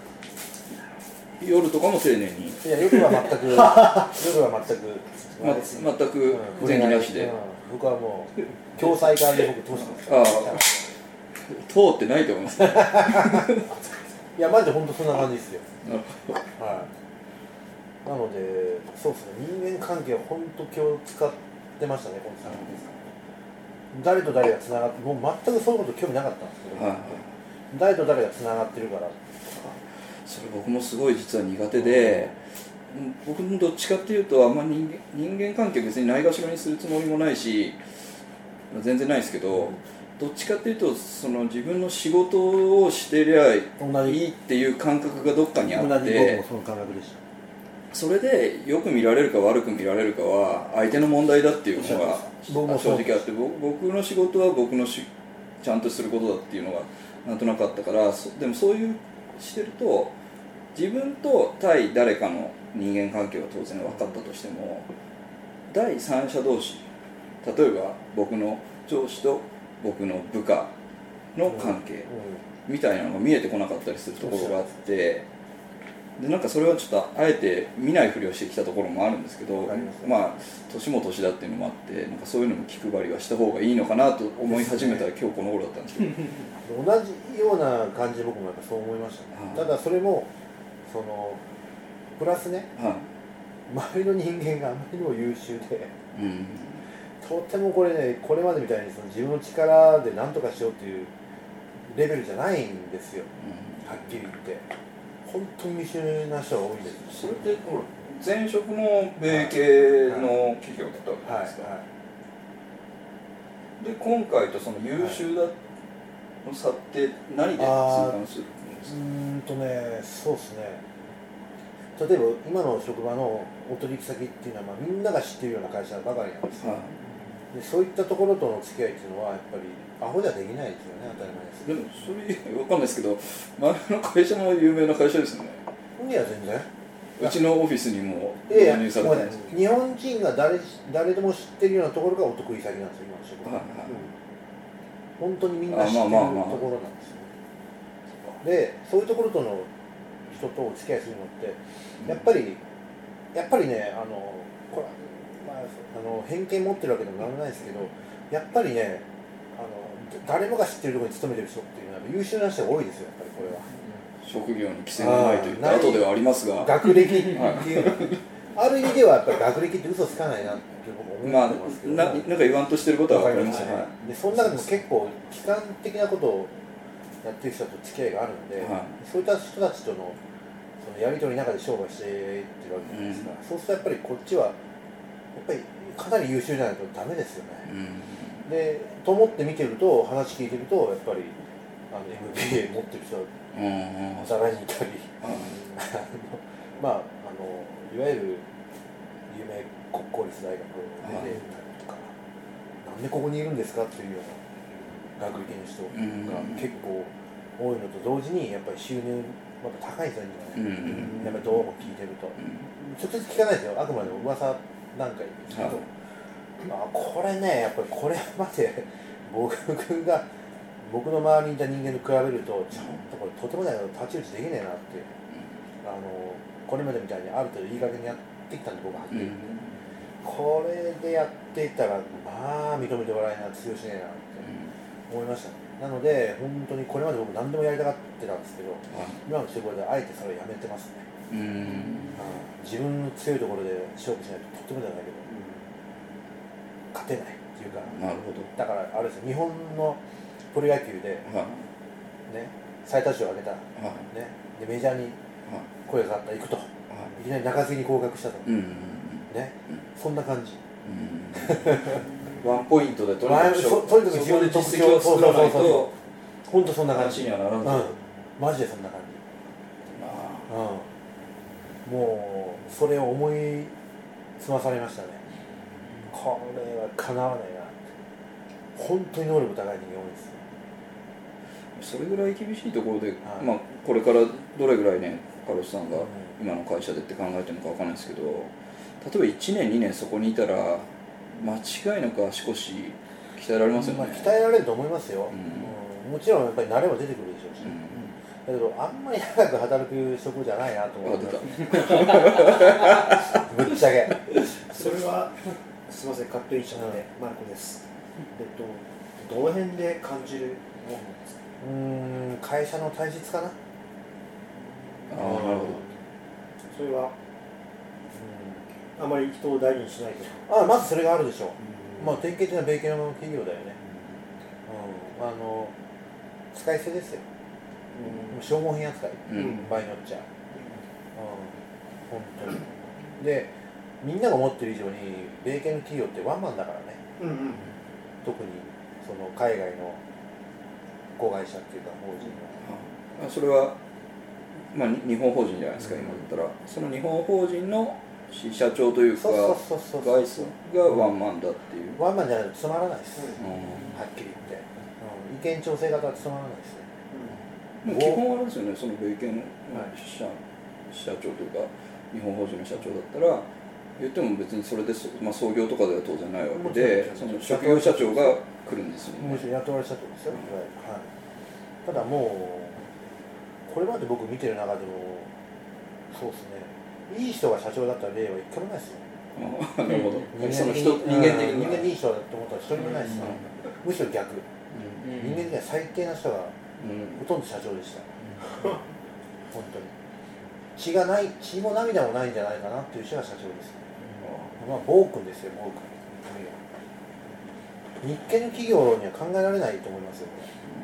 夜とかも丁寧に。 いや、夜は全く夜は全く前期なしで、 僕はもう共済化で僕通してます。通ってないと思います。 いやマジで本当そんな感じですよ。はい。なのでそうですね、人間関係は本当気を使ってましたね、この3年ですか。誰と誰がつながって、もう全くそういうこと興味なかったんですけど、誰と誰がつながってるから。 それ僕もすごい実は苦手で、僕もどっちかっていうとあんまり人間関係別にないがしろにするつもりもないし全然ないですけど、どっちかっていうとその自分の仕事をしてりゃいいっていう感覚がどっかにあって、 同じ僕もその感覚でした。 それでよく見られるか悪く見られるかは相手の問題だっていうのが正直あって、僕の仕事は僕のちゃんとすることだっていうのがなんとなくあったから、でもそういうしてると自分と対誰かの人間関係は当然分かったとしても、第三者同士、例えば僕の上司と僕の部下の関係みたいなのが見えてこなかったりするところがあって、でなんかそれはちょっとあえて見ないふりをしてきたところもあるんですけど、まあ年も年だっていうのもあって、なんかそういうのも気配りはした方がいいのかなと思い始めたら今日この頃だったんですけど同じような感じで僕もやっぱそう思いましたね。ただそれもそのプラスね、周りの人間があまりにも優秀で、とてもこれね、これまでみたいにその自分の力で何とかしようっていうレベルじゃないんですよ、はっきり言って。本当に優秀な人が多いんです。 それって前職も米系の企業だったわけですか。で今回とその優秀だの差って何で痛感するんですか？ そうですね、例えば今の職場のお取引先っていうのは、みんなが知ってるような会社ばかりなんですよ、でそういったところとの付き合いっていうのはやっぱりアホじゃできないですよね、当たり前です。 でもそれ分かんないですけど、周りの会社も有名な会社ですよね。 いや全然、 うちのオフィスにも導入されてるんです。 日本人が誰でも知ってるようなところがお得意先なんですよ、今の職場。本当にみんな知ってるところなんですよ。でそういうところとの人とお付き合いするのってやっぱりね、これ、偏見持ってるわけでもなんもないですけど、やっぱりね、誰もが知ってるところに勤めてる人っていうのは優秀な人が多いですよ、やっぱりこれは。 職業に規制がないという後ではありますが、 学歴っていうある意味ではやっぱり学歴って嘘つかないなって僕思ってますけど、 なんか言わんとしてることは分かりますよね。 でその中でも結構悲観的なことをやってる人と付き合いがあるので、そういった人たちとのそのやり取りの中で商売していってるわけじゃないですか、そうするとやっぱりこっちはやっぱりかなり優秀じゃないとダメですよね、でと思って見てると話聞いてるとやっぱりMBA 持ってる人はざらにいたりまあいわゆる有名国公立大学を出てたりとか、なんでここにいるんですかっていうような学歴の人が結構多いのと同時にやっぱり収入また高い人にはね、やっぱりどうも聞いてると直接聞かないですよ、あくまでも噂段階ですけど、これね、やっぱりこれまで僕の周りにいた人間と比べるとちょっとこれとてもない太刀打ちできねえなって、これまでみたいにある程度いい加減にやってきたんで僕はっきり言って、これでやっていったらまあ認めてもらえないな、通用しねえなって思いましたね。なので本当にこれまで僕何でもやりたがってたんですけど、今の仕事であえてそれをやめてますね。自分の強いところで勝負しないととてもじゃないけど、勝てないっていうか、だからあれですよ、日本のプロ野球で、ね、最多勝を挙げた、ね、でメジャーに声がかかったら行くと、いきなり中継ぎに合格したと、ね、そんな感じ。 ワンポイントでとにかく自分で実績を作らないと本当そんな感じにはならない、マジでそんな感じ、もうそれを思いつまされましたね。これはかなわないな、本当に能力高い人間多いですよ。 それぐらい厳しいところで、これからどれぐらいねカルロスさんが今の会社でって考えてるのか分からないですけど、例えば1年2年そこにいたら間違いなく足腰鍛えられますよね。 鍛えられると思いますよ、もちろんやっぱり慣れも出てくるでしょうし、 けどあんまり長く働く職じゃないなと思ってぶっちゃけそれはすみません、カットインしちゃって、マルコです。どの辺で感じるものなんですか？ 会社の体質かな。 なるほど。 それは、あまり人を大事にしないとか。 まずそれがあるでしょう。典型的な米系の企業だよね。使い捨てですよ。消耗品扱い、場合によっちゃ。本当に。で、みんなが思ってる以上に米系の企業ってワンマンだからね。特にその海外の子会社っていうか法人の。 それは、日本法人じゃないですか、今だったら。その日本法人の社長というか外資がワンマンだっていう。 ワンマンじゃないとつまらないです、はっきり言って、意見調整型はつまらないですね。 基本はあれですよね、その米系の社長というか日本法人の社長だったら言っても別にそれで創業とかでは当然ないわけで、その職業社長が来るんですよね。 もちろん雇われ社長ですよ、はい、ただもうこれまで僕見てる中でもそうですね、いい人が社長だった例は一回もないですよ。 なるほど。 人間的にいい人だと思ったら一人もないですね。むしろ逆、人間的には最低な人がほとんど社長でした。本当に血も涙もないんじゃないかなっていう人が社長です。暴君ですよ、暴君。日系の企業には考えられないと思いますよ、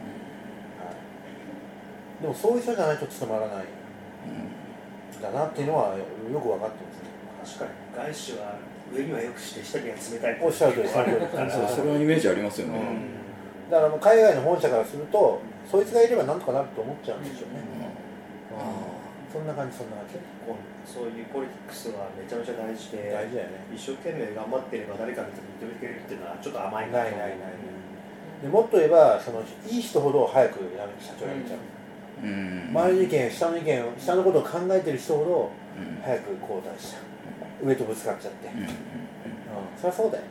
でもそういう人じゃないと務まらないだなっていうのはよく分かってますね。 確かに外資は上にはよくして下には冷たい。 おっしゃるとおりです。 それのイメージありますよね。 だから海外の本社からするとそいつがいればなんとかなると思っちゃうんでしょうね。そんな感じ。結構そういうポリティクスはめちゃめちゃ大事で、 大事だよね。 一生懸命頑張ってれば誰かに認めてくれるっていうのはちょっと甘いない。でもっと言えばいい人ほど早く社長辞めちゃう。周りの意見、下のことを考えてる人ほど早く交代しちゃう。上とぶつかっちゃって。そりゃそうだよね。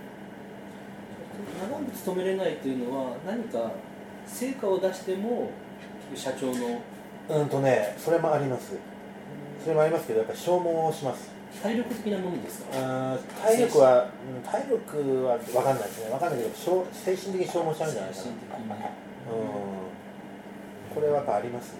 長く勤めれないというのは何か成果を出しても社長のそれもあります。それもありますけど、やっぱり消耗します。 体力的なものですか？ 体力は分かんないですね。分かんないけど、精神的に消耗しちゃうんじゃないかな。これはやっぱありますね。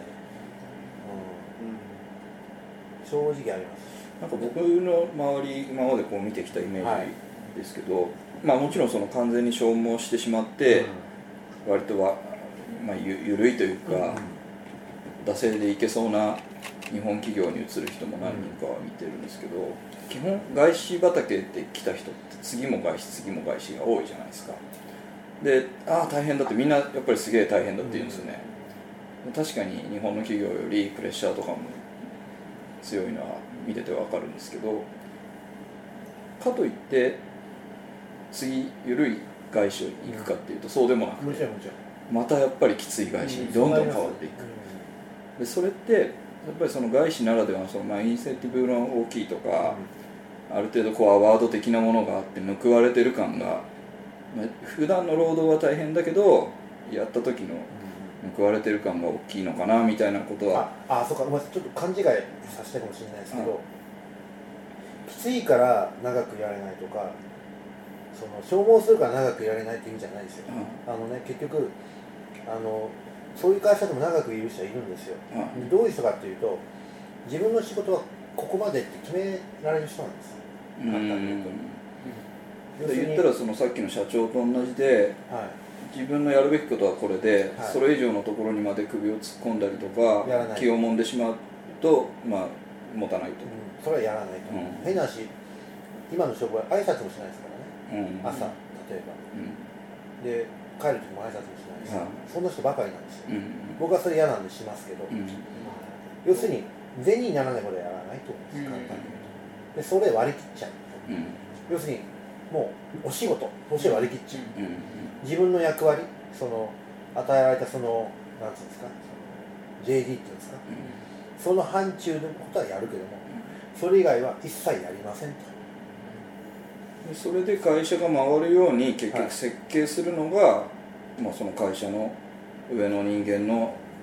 正直あります。 なんか僕の周り、今までこう見てきたイメージですけど、もちろんその完全に消耗してしまって、割と緩いというか、惰性でいけそうな日本企業に移る人も何人かは見てるんですけど、基本外資畑って来た人って次も外資が多いじゃないですか。で、大変だってみんなやっぱりすげえ大変だって言うんですよね。確かに日本の企業よりプレッシャーとかも強いのは見ててわかるんですけど、かといって次緩い外資に行くかっていうとそうでもなくて、またやっぱりきつい外資にどんどん変わっていく。でそれってやっぱりその外資ならではのインセンティブの大きいとか、ある程度アワード的なものがあって報われてる感が、普段の労働は大変だけどやった時の報われてる感が大きいのかなみたいなことは。 そうか、ちょっと勘違いさせたかもしれないですけど、きついから長くやれないとか、消耗するから長くやれないって意味じゃないですよ。結局そういう会社でも長くいる人はいるんですよ。どういう人かっていうと、自分の仕事はここまでって決められる人なんです。 言ったらさっきの社長と同じで、自分のやるべきことはこれで、それ以上のところにまで首を突っ込んだりとか気をもんでしまうと持たないと、 それはやらないと、変な話、今の職場は挨拶もしないですからね、朝例えば、で帰る時も挨拶もしないです、そんな人ばかりなんですよ、僕はそれ嫌なんでしますけど、要するに銭にならないことはやらないと思うんです、簡単に言うと。でそれ割り切っちゃう、要するにもうお仕事として割り切っちゃう、自分の役割、与えられたなんていうんですか、JD っていうんですか、その範疇のことはやるけども、それ以外は一切やりませんと。 それで会社が回るように結局設計するのが、その会社の上の人間の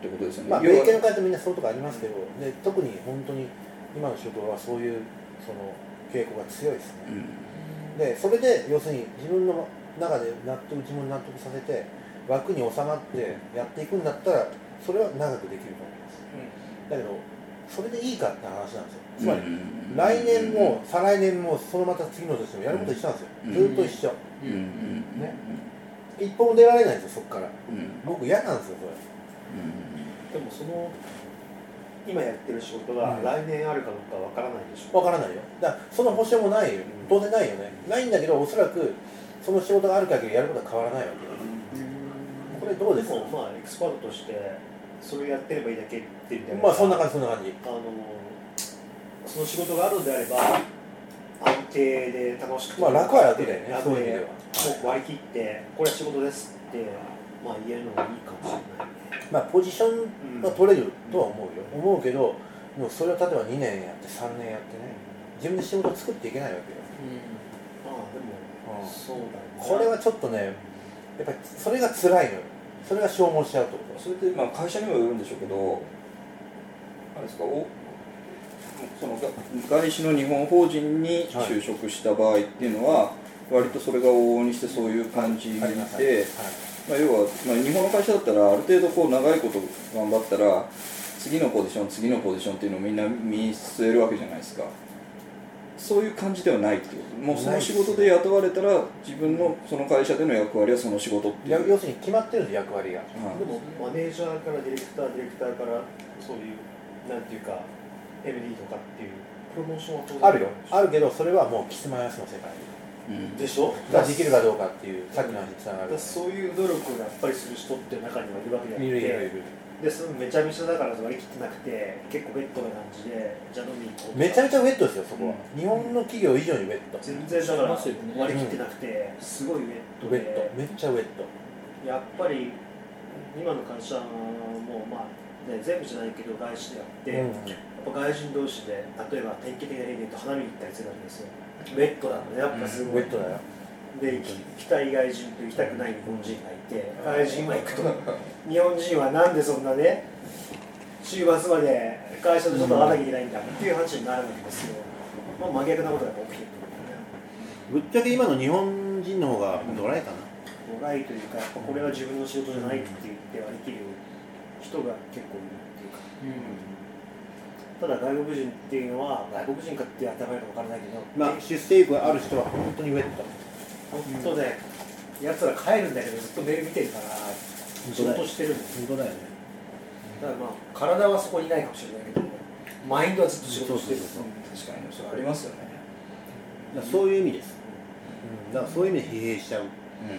ってことですよね。 まあ米系の会社みんなそういうとこありますけど、で特に本当に今の仕事はそういうその傾向が強いですね、でそれで要するに自分の中で自分を納得させて枠に収まってやっていくんだったらそれは長くできると思います、だけどそれでいいかって話なんですよ。つまり来年も再来年もそのまた次の年もやること一緒なんですよ、ずっと一緒、ね、一歩も出られないんですよそこから、僕嫌なんですよそれ、 でもその今やってる仕事が来年あるかどうかわからないでしょ。 わからないよ。だからその保証もないよ、当然ないよね。ないんだけどおそらくその仕事がある限りやることは変わらないわけよ。これどうですか。 でもまあエクスパートとしてそれをやってればいいだけっていうまあそんな感じそんな感じ。 その仕事があるのであれば安定で楽しくて、 まあ楽は楽だよね。 楽でもう割り切ってこれは仕事ですってまあ言えるのがいいかもしれない。 まあポジションは取れるとは思うよ。思うけど、でもそれを例えば2年やって3年やってね、自分で仕事を作っていけないわけよ。 ああでも、そうだね。 これはちょっとね、やっぱりそれが辛いのよ。それが消耗しちゃうってこと。 それってまあ会社にもよるんでしょうけど、あれですか、その外資の日本法人に就職した場合っていうのは、割とそれが往々にしてそういう感じで、まあ、要は、まあ、日本の会社だったらある程度こう長いこと頑張ったら次のポジションっていうのをみんな見据えるわけじゃないですか。そういう感じではないっていうこと。もうその仕事で雇われたら自分のその会社での役割はその仕事っていう。 要するに決まってるんです役割が、 でもマネージャーからディレクターからそういうなんていうか MD とかっていうプロモーションは当然あるよ。あるけどそれはもうキスマイアスの世界でしょ。 ができるかどうかっていうさっきの話につながる。 そういう努力をやっぱりする人って中にはいるわけであって、 いるでそのめちゃめちゃだから割り切ってなくて結構ウェットな感じでじゃあ飲みに行こう。 めちゃめちゃウェットですよそこは、日本の企業以上にウェット。 全然だから割り切ってなくてすごいウェットで、 めっちゃウェット。 やっぱり今の会社もまあ、ね、全部じゃないけど外資であって、やっぱ外人同士で例えば典型的な例で言うと花見に行ったりするわけですよ。ウェットなのねやっぱすごい、 ウェットだよ。 で行きたい外人と行きたくない日本人がいて、外人は行くと日本人はなんでそんなね週末まで会社でちょっと会わなきゃいけないんだっていう話になるわけですよ。まあ、真逆なことが起きてるぶっちゃけ今の日本人の方がドライかな。 ドライというかやっぱこれは自分の仕事じゃないって言って割り切る人が結構いるっていうか、ただ外国人っていうのは外国人かって当たり前か分からないけど、 まあ出世欲がある人は本当にウェット。 本当ね、やつら帰るんだけどずっとメール見てるから仕事してるんですよ。 本当だよね。 だからまあ体はそこにいないかもしれないけどマインドはずっと仕事してる。 確かにそれありますよね。 だからそういう意味です、だからそういう意味で疲弊しちゃう、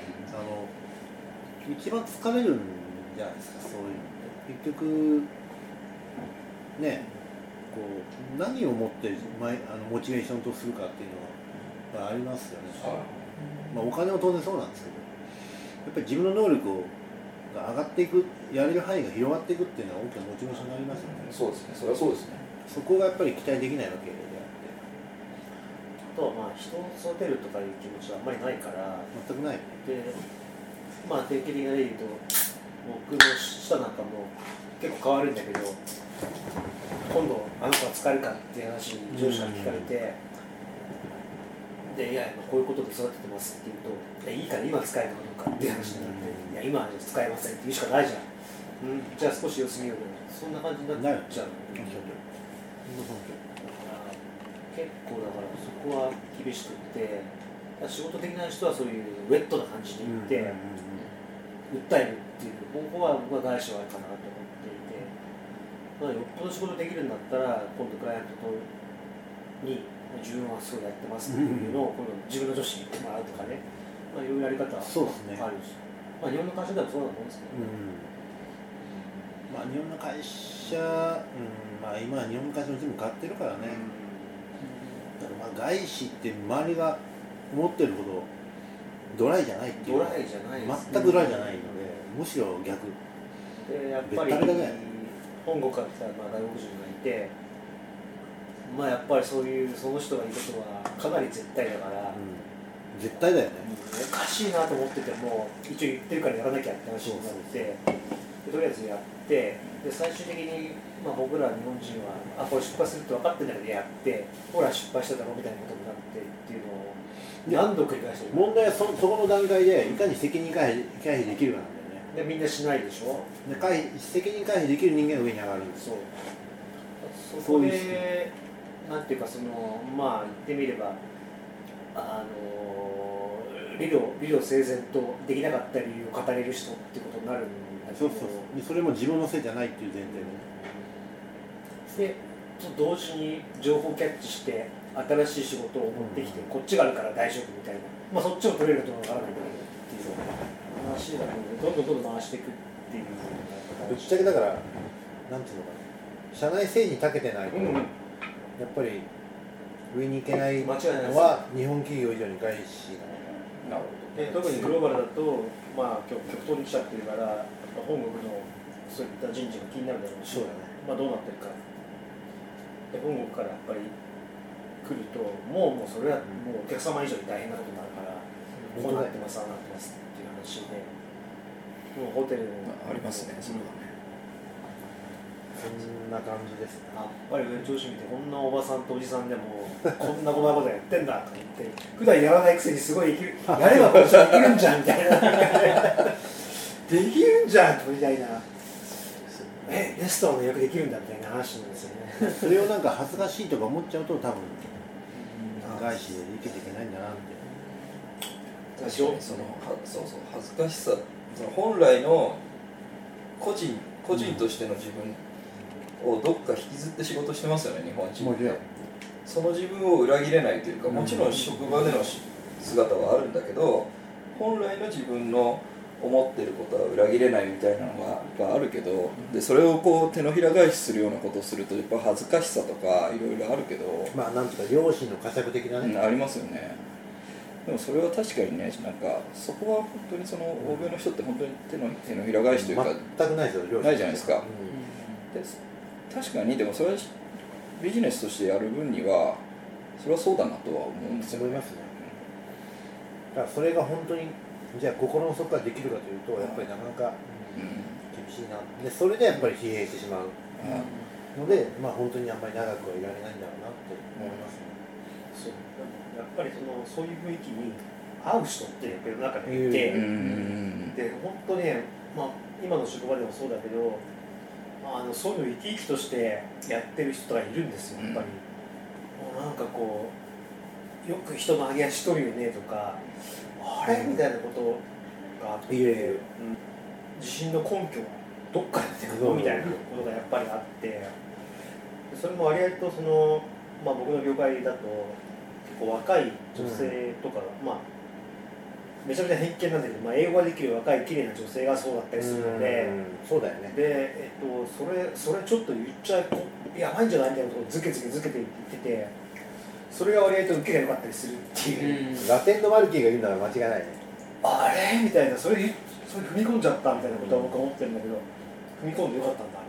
一番疲れるんじゃないですかそういうのって結局ねこう何をもってモチベーションとするかっていうのはありますよね、まあ、お金は当然そうなんですけどやっぱり自分の能力が上がっていくやれる範囲が広がっていくっていうのは大きなモチベーションになりますよね。 そうですね、それはそうですね。 そこがやっぱり期待できないわけであとはまあ人を育てるとかいう気持ちはあんまりないから全くない。 でまあ典型的な例で言うと僕の下なんかも結構変わるんだけど今度あの子は使えるかっていう話に上司から聞かれて、でいやこういうことで育ててますって言うといいから今使えるかどうかっていう話になって、いや今は使えませんって言うしかないじゃん、じゃあ少し様子見ようよそんな感じになっちゃう。結構だからそこは厳しくって仕事的な人はそういうウェットな感じで言って、訴えるっていう方法は僕は外資はあるかなと思っていて、まあ、よっぽど仕事できるんだったら今度クライアントに自分はすごいやってますっていうのを今度自分の女子に言ってもらうとかね、まあ、いろいろやり方はあるし、まあ、日本の会社でもそうだと思うんですけどね、 まあ日本の会社、まあ今は日本の会社も全部買ってるからね、だからまあ外資って周りが思ってるほどドライじゃないっていう。 ドライじゃないですね。 全くドライじゃないので、むしろ逆でやっぱり本国から来たまあ外国人がいて、まあやっぱりそういうその人が言うことはかなり絶対だから、 絶対だよね、 おかしいなと思ってても一応言ってるからやらなきゃって話になって、とりあえずやってで最終的に、僕ら日本人はこれ失敗するって分かってんだけどやってほら失敗しただろみたいなことになってっていうのを何度繰り返してる。 問題はそこの段階でいかに責任回避できるかなんだよね。 でみんなしないでしょ。 で責任回避できる人間が上に上がるんです。 そこでなんていうか言ってみれば理路整然とできなかった理由を語れる人っていうことになるんだけど、 でそれも自分のせいじゃないっていう前提でと同時に情報キャッチして新しい仕事を持ってきて、こっちがあるから大丈夫みたいな、そっちを取れるとわからないんだけどっていう話だとどんどん回していくっていう。 ぶっちゃけだからなんていうのかな、社内政治に長けてないと、やっぱり上に行けないのは日本企業以上に外資なの。 特にグローバルだと、今日極東に来ちゃってるから、本国のそういった人事が気になるだろうし、どうなってるか。で本国からやっぱり来ると、もうそれはもうお客様以上に大変なことになるから、こうなってます、ああなってますっていう話で、もうホテルありますね、それはね。 そんな感じですね。 やっぱり上調子見てこんなおばさんとおじさんでもこんなこんなことやってんだとか言って普段やらないくせにすごいできるやればこっちできるんじゃんみたいなできるんじゃんみたいなレストランの予約できるんだみたいな話なんですよね。 それをなんか恥ずかしいとか思っちゃうと多分外資で生きていけないんだなって。 確かにそう恥ずかしさ、その本来の個人としての自分をどっか引きずって仕事してますよね、日本人って。その自分を裏切れないというか、もちろん職場での姿はあるんだけど、本来の自分の思ってることは裏切れないみたいなのがやっぱあるけど、でそれをこう手のひら返しするようなことをするとやっぱ恥ずかしさとかいろいろあるけど、 なんとか良心の呵責的なね、 ありますよね。でもそれは確かにね、なんかそこは本当にその欧米の人って本当に手のひら返しというか全くないですよ、良心ないじゃないですか。で確かにでもそれはビジネスとしてやる分にはそれはそうだなとは思うんですよね。 思いますね。だからそれが本当にじゃあ心の底からできるかというとやっぱりなかなか厳しいな。でそれでやっぱり疲弊してしまうので、本当にあんまり長くはいられないんだろうなって思いますね。 そうやっぱりそういう雰囲気に合う人って世の中にいて、で本当ね、今の職場でもそうだけど、そういうのを生き生きとしてやってる人がいるんですよ、やっぱり。もうなんかこうよく人の上げ足取るよねとか、あれみたいなことがあって、自信の根拠はどっから出てくるのみたいなことがやっぱりあって、それも割合と僕の業界だと結構若い女性とか、めちゃめちゃ偏見なんだけど、英語ができる若い綺麗な女性がそうだったりするので、 そうだよね。 で、それちょっと言っちゃやばいんじゃないみたいなことをズケズケ言ってて、それが割合と受けが良かったりするっていう。 ラテンのマルキーが言うなら間違いないね。 あれみたいな、それ踏み込んじゃったみたいなことは僕は思ってるんだけど、踏み込んでよかったんだ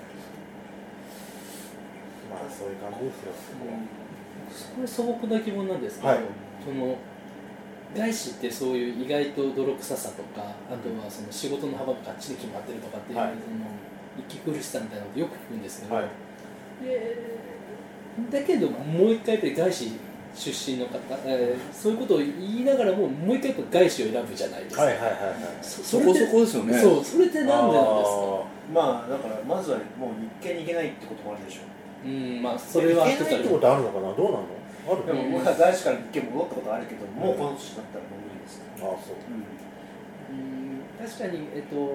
みたいな。 そういう感じですよ。 それ素朴な疑問なんですけど、外資ってそういう意外と泥臭さとか、あとはその仕事の幅がかっちり決まってるとかっていう、息苦しさみたいなのをよく聞くんですけど、だけどもう一回やっぱり外資出身の方、そういうことを言いながらもう一回やっぱ外資を選ぶじゃないですか。 そこそこですよね。 そう、それってなんでなんですか。だからまずはもう日系に行けないってこともあるでしょ。それは行けないってことあるのかな、どうなの？ある。 でも僕は外資から日系戻ったことあるけど、もうこの年だったらもう無理です。確かに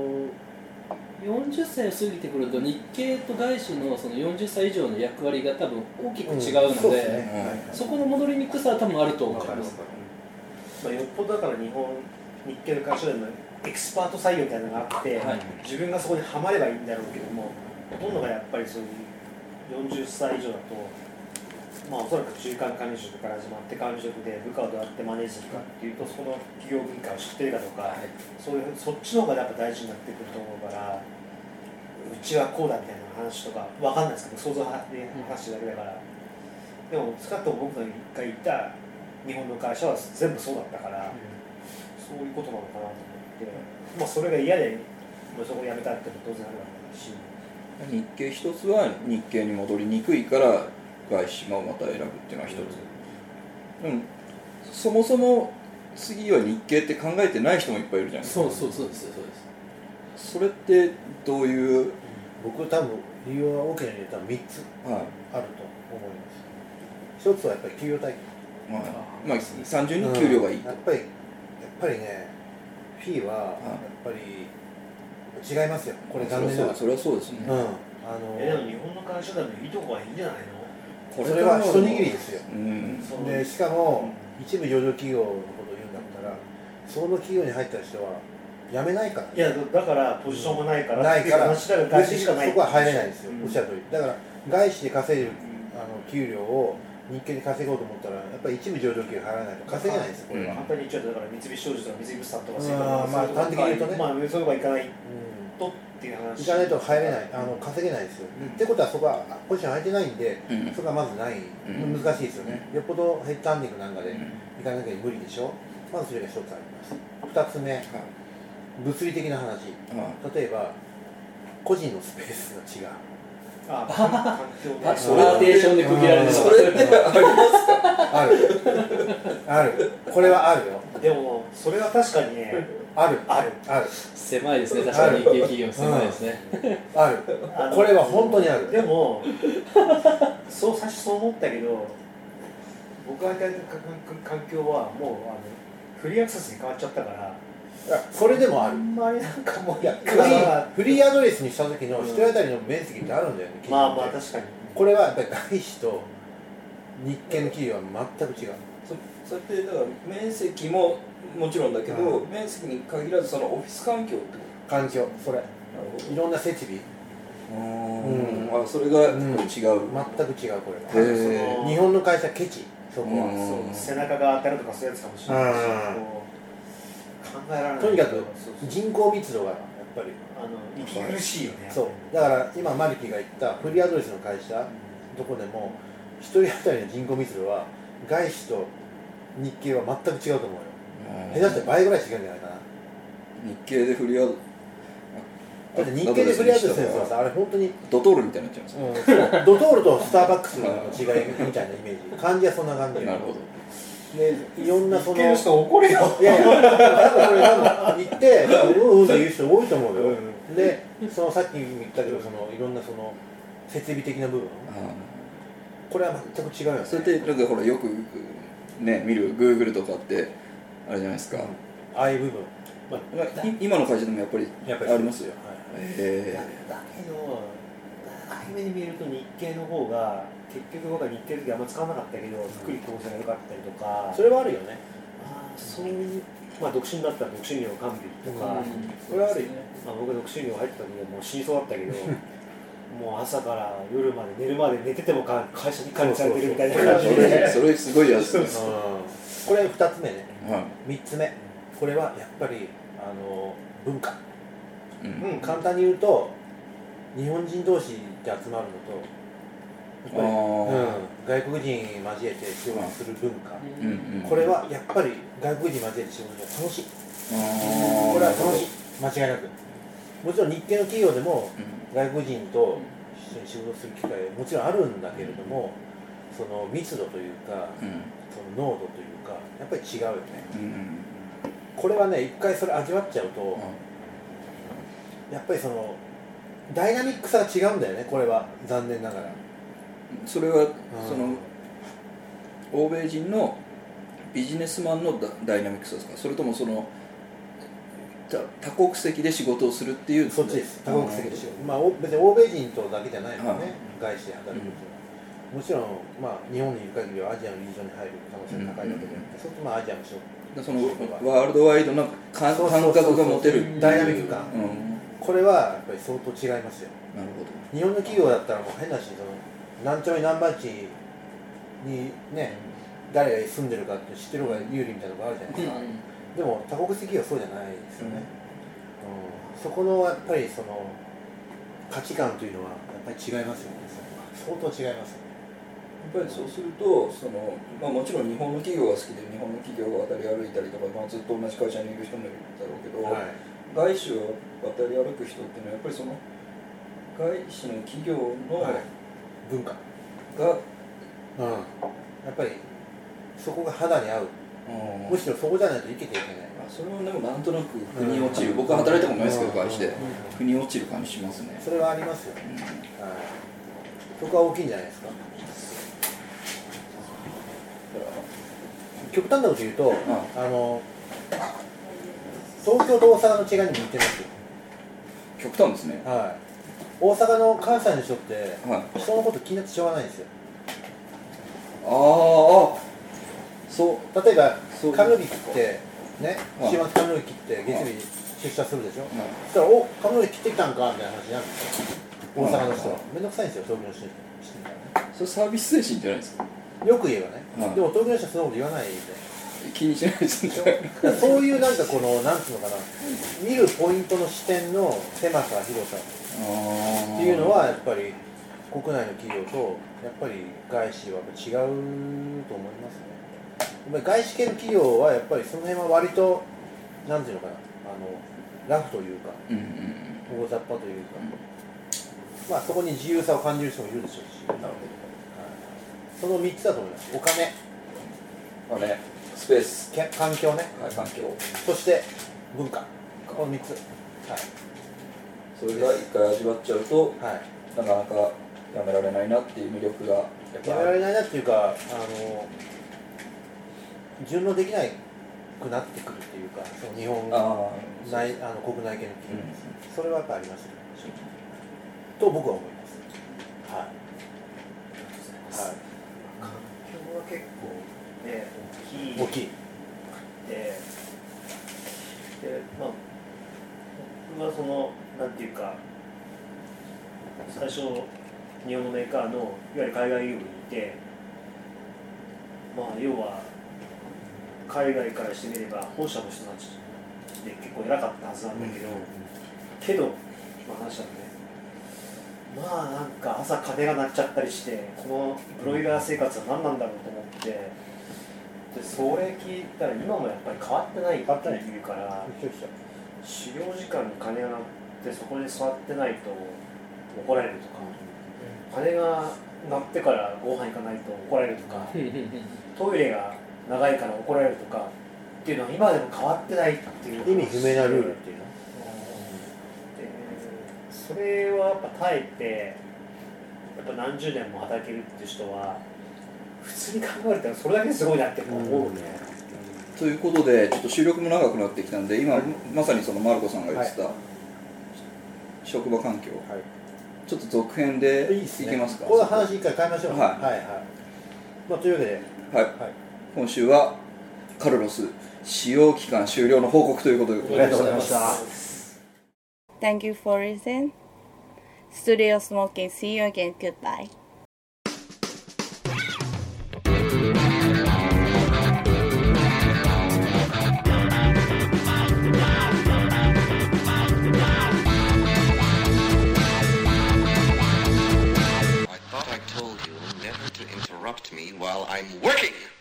40歳を過ぎてくると日系と外資のその40歳以上の役割が多分大きく違うので、そこの戻りにくさは多分あると思います。よっぽどだから日系の会社でもエキスパート採用みたいなのがあって、自分がそこにはまればいいんだろうけども、ほとんどがやっぱりそういう40歳以上だと、おそらく中間管理職から始まって管理職で部下をどうやってマネージするかっていうと、そこの企業文化を知ってるかとか、そっちの方がやっぱ大事になってくると思うから、うちはこうだみたいな話とかわかんないですけど、想像で話してるだけだから、でも少なくとも僕が一回行った日本の会社は全部そうだったから、そういうことなのかなと思って、それが嫌でそこを辞めたっても当然あるわけだし、 日系一つは日系に戻りにくいから外資島をまた選ぶっていうのは一つ、そもそも次は日系って考えてない人もいっぱいいるじゃないですか。 そうですそれってどういう。 僕多分理由は大きな理由は3つあると思います、一つはやっぱり給与体系、 まあ単純に給料がいいと、 やっぱりねフィーはやっぱり違いますよ、これ残念ながら。 それはそうですね、 でも日本の会社でもいいとこはいいんじゃないの。 それは一握りですよ、 でしかも一部上場企業のことを言うんだったら、その企業に入った人は辞めないから、 いやだからポジションもないからないから話だから外資しかない、 そこは入れないんですよ、おっしゃる通り。だから外資で稼いでる給料を日系で稼ごうと思ったら、やっぱり一部上場企業入らないと稼げないんですよ、これは。 簡単に言っちゃうと、だから三菱商事とか三井物産とかまあ端的に言うとね、 まあそういうのがいかないとっていう話。 行かないと入れない、稼げないですよ。ってことはそこはポジション空いてないんで、そこはまずない、難しいですよね。よっぽどヘッドハンディングなんかで行かなきゃ無理でしょ。まずそれが一つあります。二つ目、物理的な話、例えば個人のスペースが違う。 それパーテーションで区切られてる。 それってありますか。 あるこれはあるよ。 でもそれは確かにね、 ある狭いですね、確かに日系企業狭いですね。 あるこれは本当にある。 でも最初そう思ったけど、僕が働いた環境はもうフリーアクセスに変わっちゃったから。 それでもある。 あんまりなんかもうフリーアドレスにした時の一人当たりの面積ってあるんだよね。 まあ確かに。 これはやっぱり外資と日系の企業は全く違う。 それってだから面積ももちろんだけど、面積に限らずそのオフィス環境って環境、それいろんな設備、 それが違う、全く違う。これは日本の会社ケチ、そこは背中が当たるとかそういうやつかもしれないし、考えられない。 とにかく人口密度がやっぱり息苦しいよね。 そうだから今マリキが言ったフリーアドレスの会社どこでも一人当たりの人口密度は外資と日系は全く違うと思うよ。下手して倍ぐらい違うんじゃないかな。 日系でフリーアドだって日系でフリーアドレスのやつはさ、あれ本当にドトールみたいになっちゃうんですか。 ドトールとスターバックスの違いみたいなイメージ、感じはそんな感じ。 なるほど。 でいろんなその日系の人怒るよ。 いやいや、多分これ多分言ってって言う人多いと思うよ。でそのさっき言ったけど、そのいろんなその設備的な部分、これは全く違うよね。 それってなんかほらよくね見る Google とかってあれじゃないですか、 ああいう部分、 今の会社でもやっぱりありますよ。 だけど初めに見ると日系の方が結局僕は日系の時あんま使わなかったけど、福利厚生が良かったりとか、 それはあるよね。 そういう独身だったら独身寮完備とか、 それはあるよね。 僕が独身寮入った時はもう死にそうだったけどもう朝から夜まで寝るまで寝てても会社に管理されてるみたいな感じで、 それすごいやつです。 これ2つ目ね。3つ目、これはやっぱり文化、簡単に言うと日本人同士で集まるのとやっぱり、外国人交えて仕事する文化、これはやっぱり外国人交えて仕事が楽しい。これは楽しい、間違いなく。もちろん日系の企業でも外国人と一緒に仕事する機会もちろんあるんだけれども、その密度というか、その濃度というかやっぱり違うよね。これはね、一回それ味わっちゃうと、やっぱりそのダイナミックさが違うんだよね。これは残念ながら。 それはその欧米人のビジネスマンのダイナミックさですか、それともその多国籍で仕事をするっていう。 そっちです。多国籍で仕事、別に欧米人とだけじゃないのね、外資で働くっていうのは。もちろん、日本にいる限りはアジアのリージョンに入る可能性が高いわけで、そうするとアジアの仕事、 そのワールドワイドな感覚が持てるダイナミック感、これはやっぱり相当違いますよ。 なるほど。 日本の企業だったらもう変なし、その何丁目何番地にね、誰が住んでるかって知ってる方が有利みたいなのがあるじゃないですか。でも多国籍はそうじゃないですよね。そこのやっぱりその価値観というのはやっぱり違いますよね。相当違います。 やっぱりそうするとその、もちろん日本の企業が好きで日本の企業が渡り歩いたりとか、ずっと同じ会社にいる人もいるだろうけど、外資を渡り歩く人っていうのはやっぱりその外資の企業の、 文化が、 やっぱりそこが肌に合う、むしろそこじゃないと生きていけない。 それはでもなんとなく腑に落ちる、僕は働いたことないですけど、外資で腑に落ちる感じしますね。 それはありますよね、そこは大きいんじゃないですか。極端なこと言うと、東京と大阪の違いにも似てますよ。 極端ですね。 大阪の関西の人って、人のこと気になってしょうがないんですよ。 そう。 例えば髪の毛切ってね、週末髪の毛切って月曜日出社するでしょ。そしたら髪の毛切ってきたんかみたいな話になるんですよ。大阪の人はめんどくさいんですよ、東京の人に。 それサービス精神じゃないですか。 よく言えばね。でも東京の人はそんなこと言わないで。 気にしないですね。 そういうなんかこのなんていうのかな、見るポイントの視点の狭さ広さっていうのはやっぱり国内の企業とやっぱり外資は違うと思いますね。外資系の企業はやっぱりその辺は割となんていうのかな、ラフというか大雑把というか、そこに自由さを感じる人もいるでしょうし、その3つだと思います。お金、 スペース、 環境ね、 環境、 そして文化、この3つ、 それが一回味わっちゃうと、なかなかやめられないなっていう魅力がやめられないなっていうか、順応できなくなってくるっていうか、その日本内国内系の企業ですね、それはやっぱりありますよね、と僕は思います。 環境は結構ね、大きいで、僕はそのなんていうか、最初日本のメーカーのいわゆる海外業務にいて、要は海外からしてみれば本社の人たちで結構偉かったはずなんだけど、話だとね、なんか朝鐘が鳴っちゃったりして、このプロイラー生活は何なんだろうと思って、でそれ聞いたら今もやっぱり変わってないって言うから、始業時間に鐘が鳴ってそこに座ってないと怒られるとか、鐘が鳴ってからご飯行かないと怒られるとか、トイレが長いから怒られるとかっていうのは今でも変わってないっていう意味不明なルールっていうの、 それはやっぱ耐えてやっぱ何十年も働けるっていう人は普通に考えるとそれだけですごいなって思うね。 ということでちょっと収録も長くなってきたんで、今まさにそのマルコさんが言ってた職場環境、ちょっと続編でいけますか。 この話一回変えましょう。というわけで、 今週はカルロス使用期間終了の報告ということで、 ありがとうございました。 Thank you for listening. Studio Smoking. See you again. Goodbye. I thought I told you never to interrupt me while I'm working.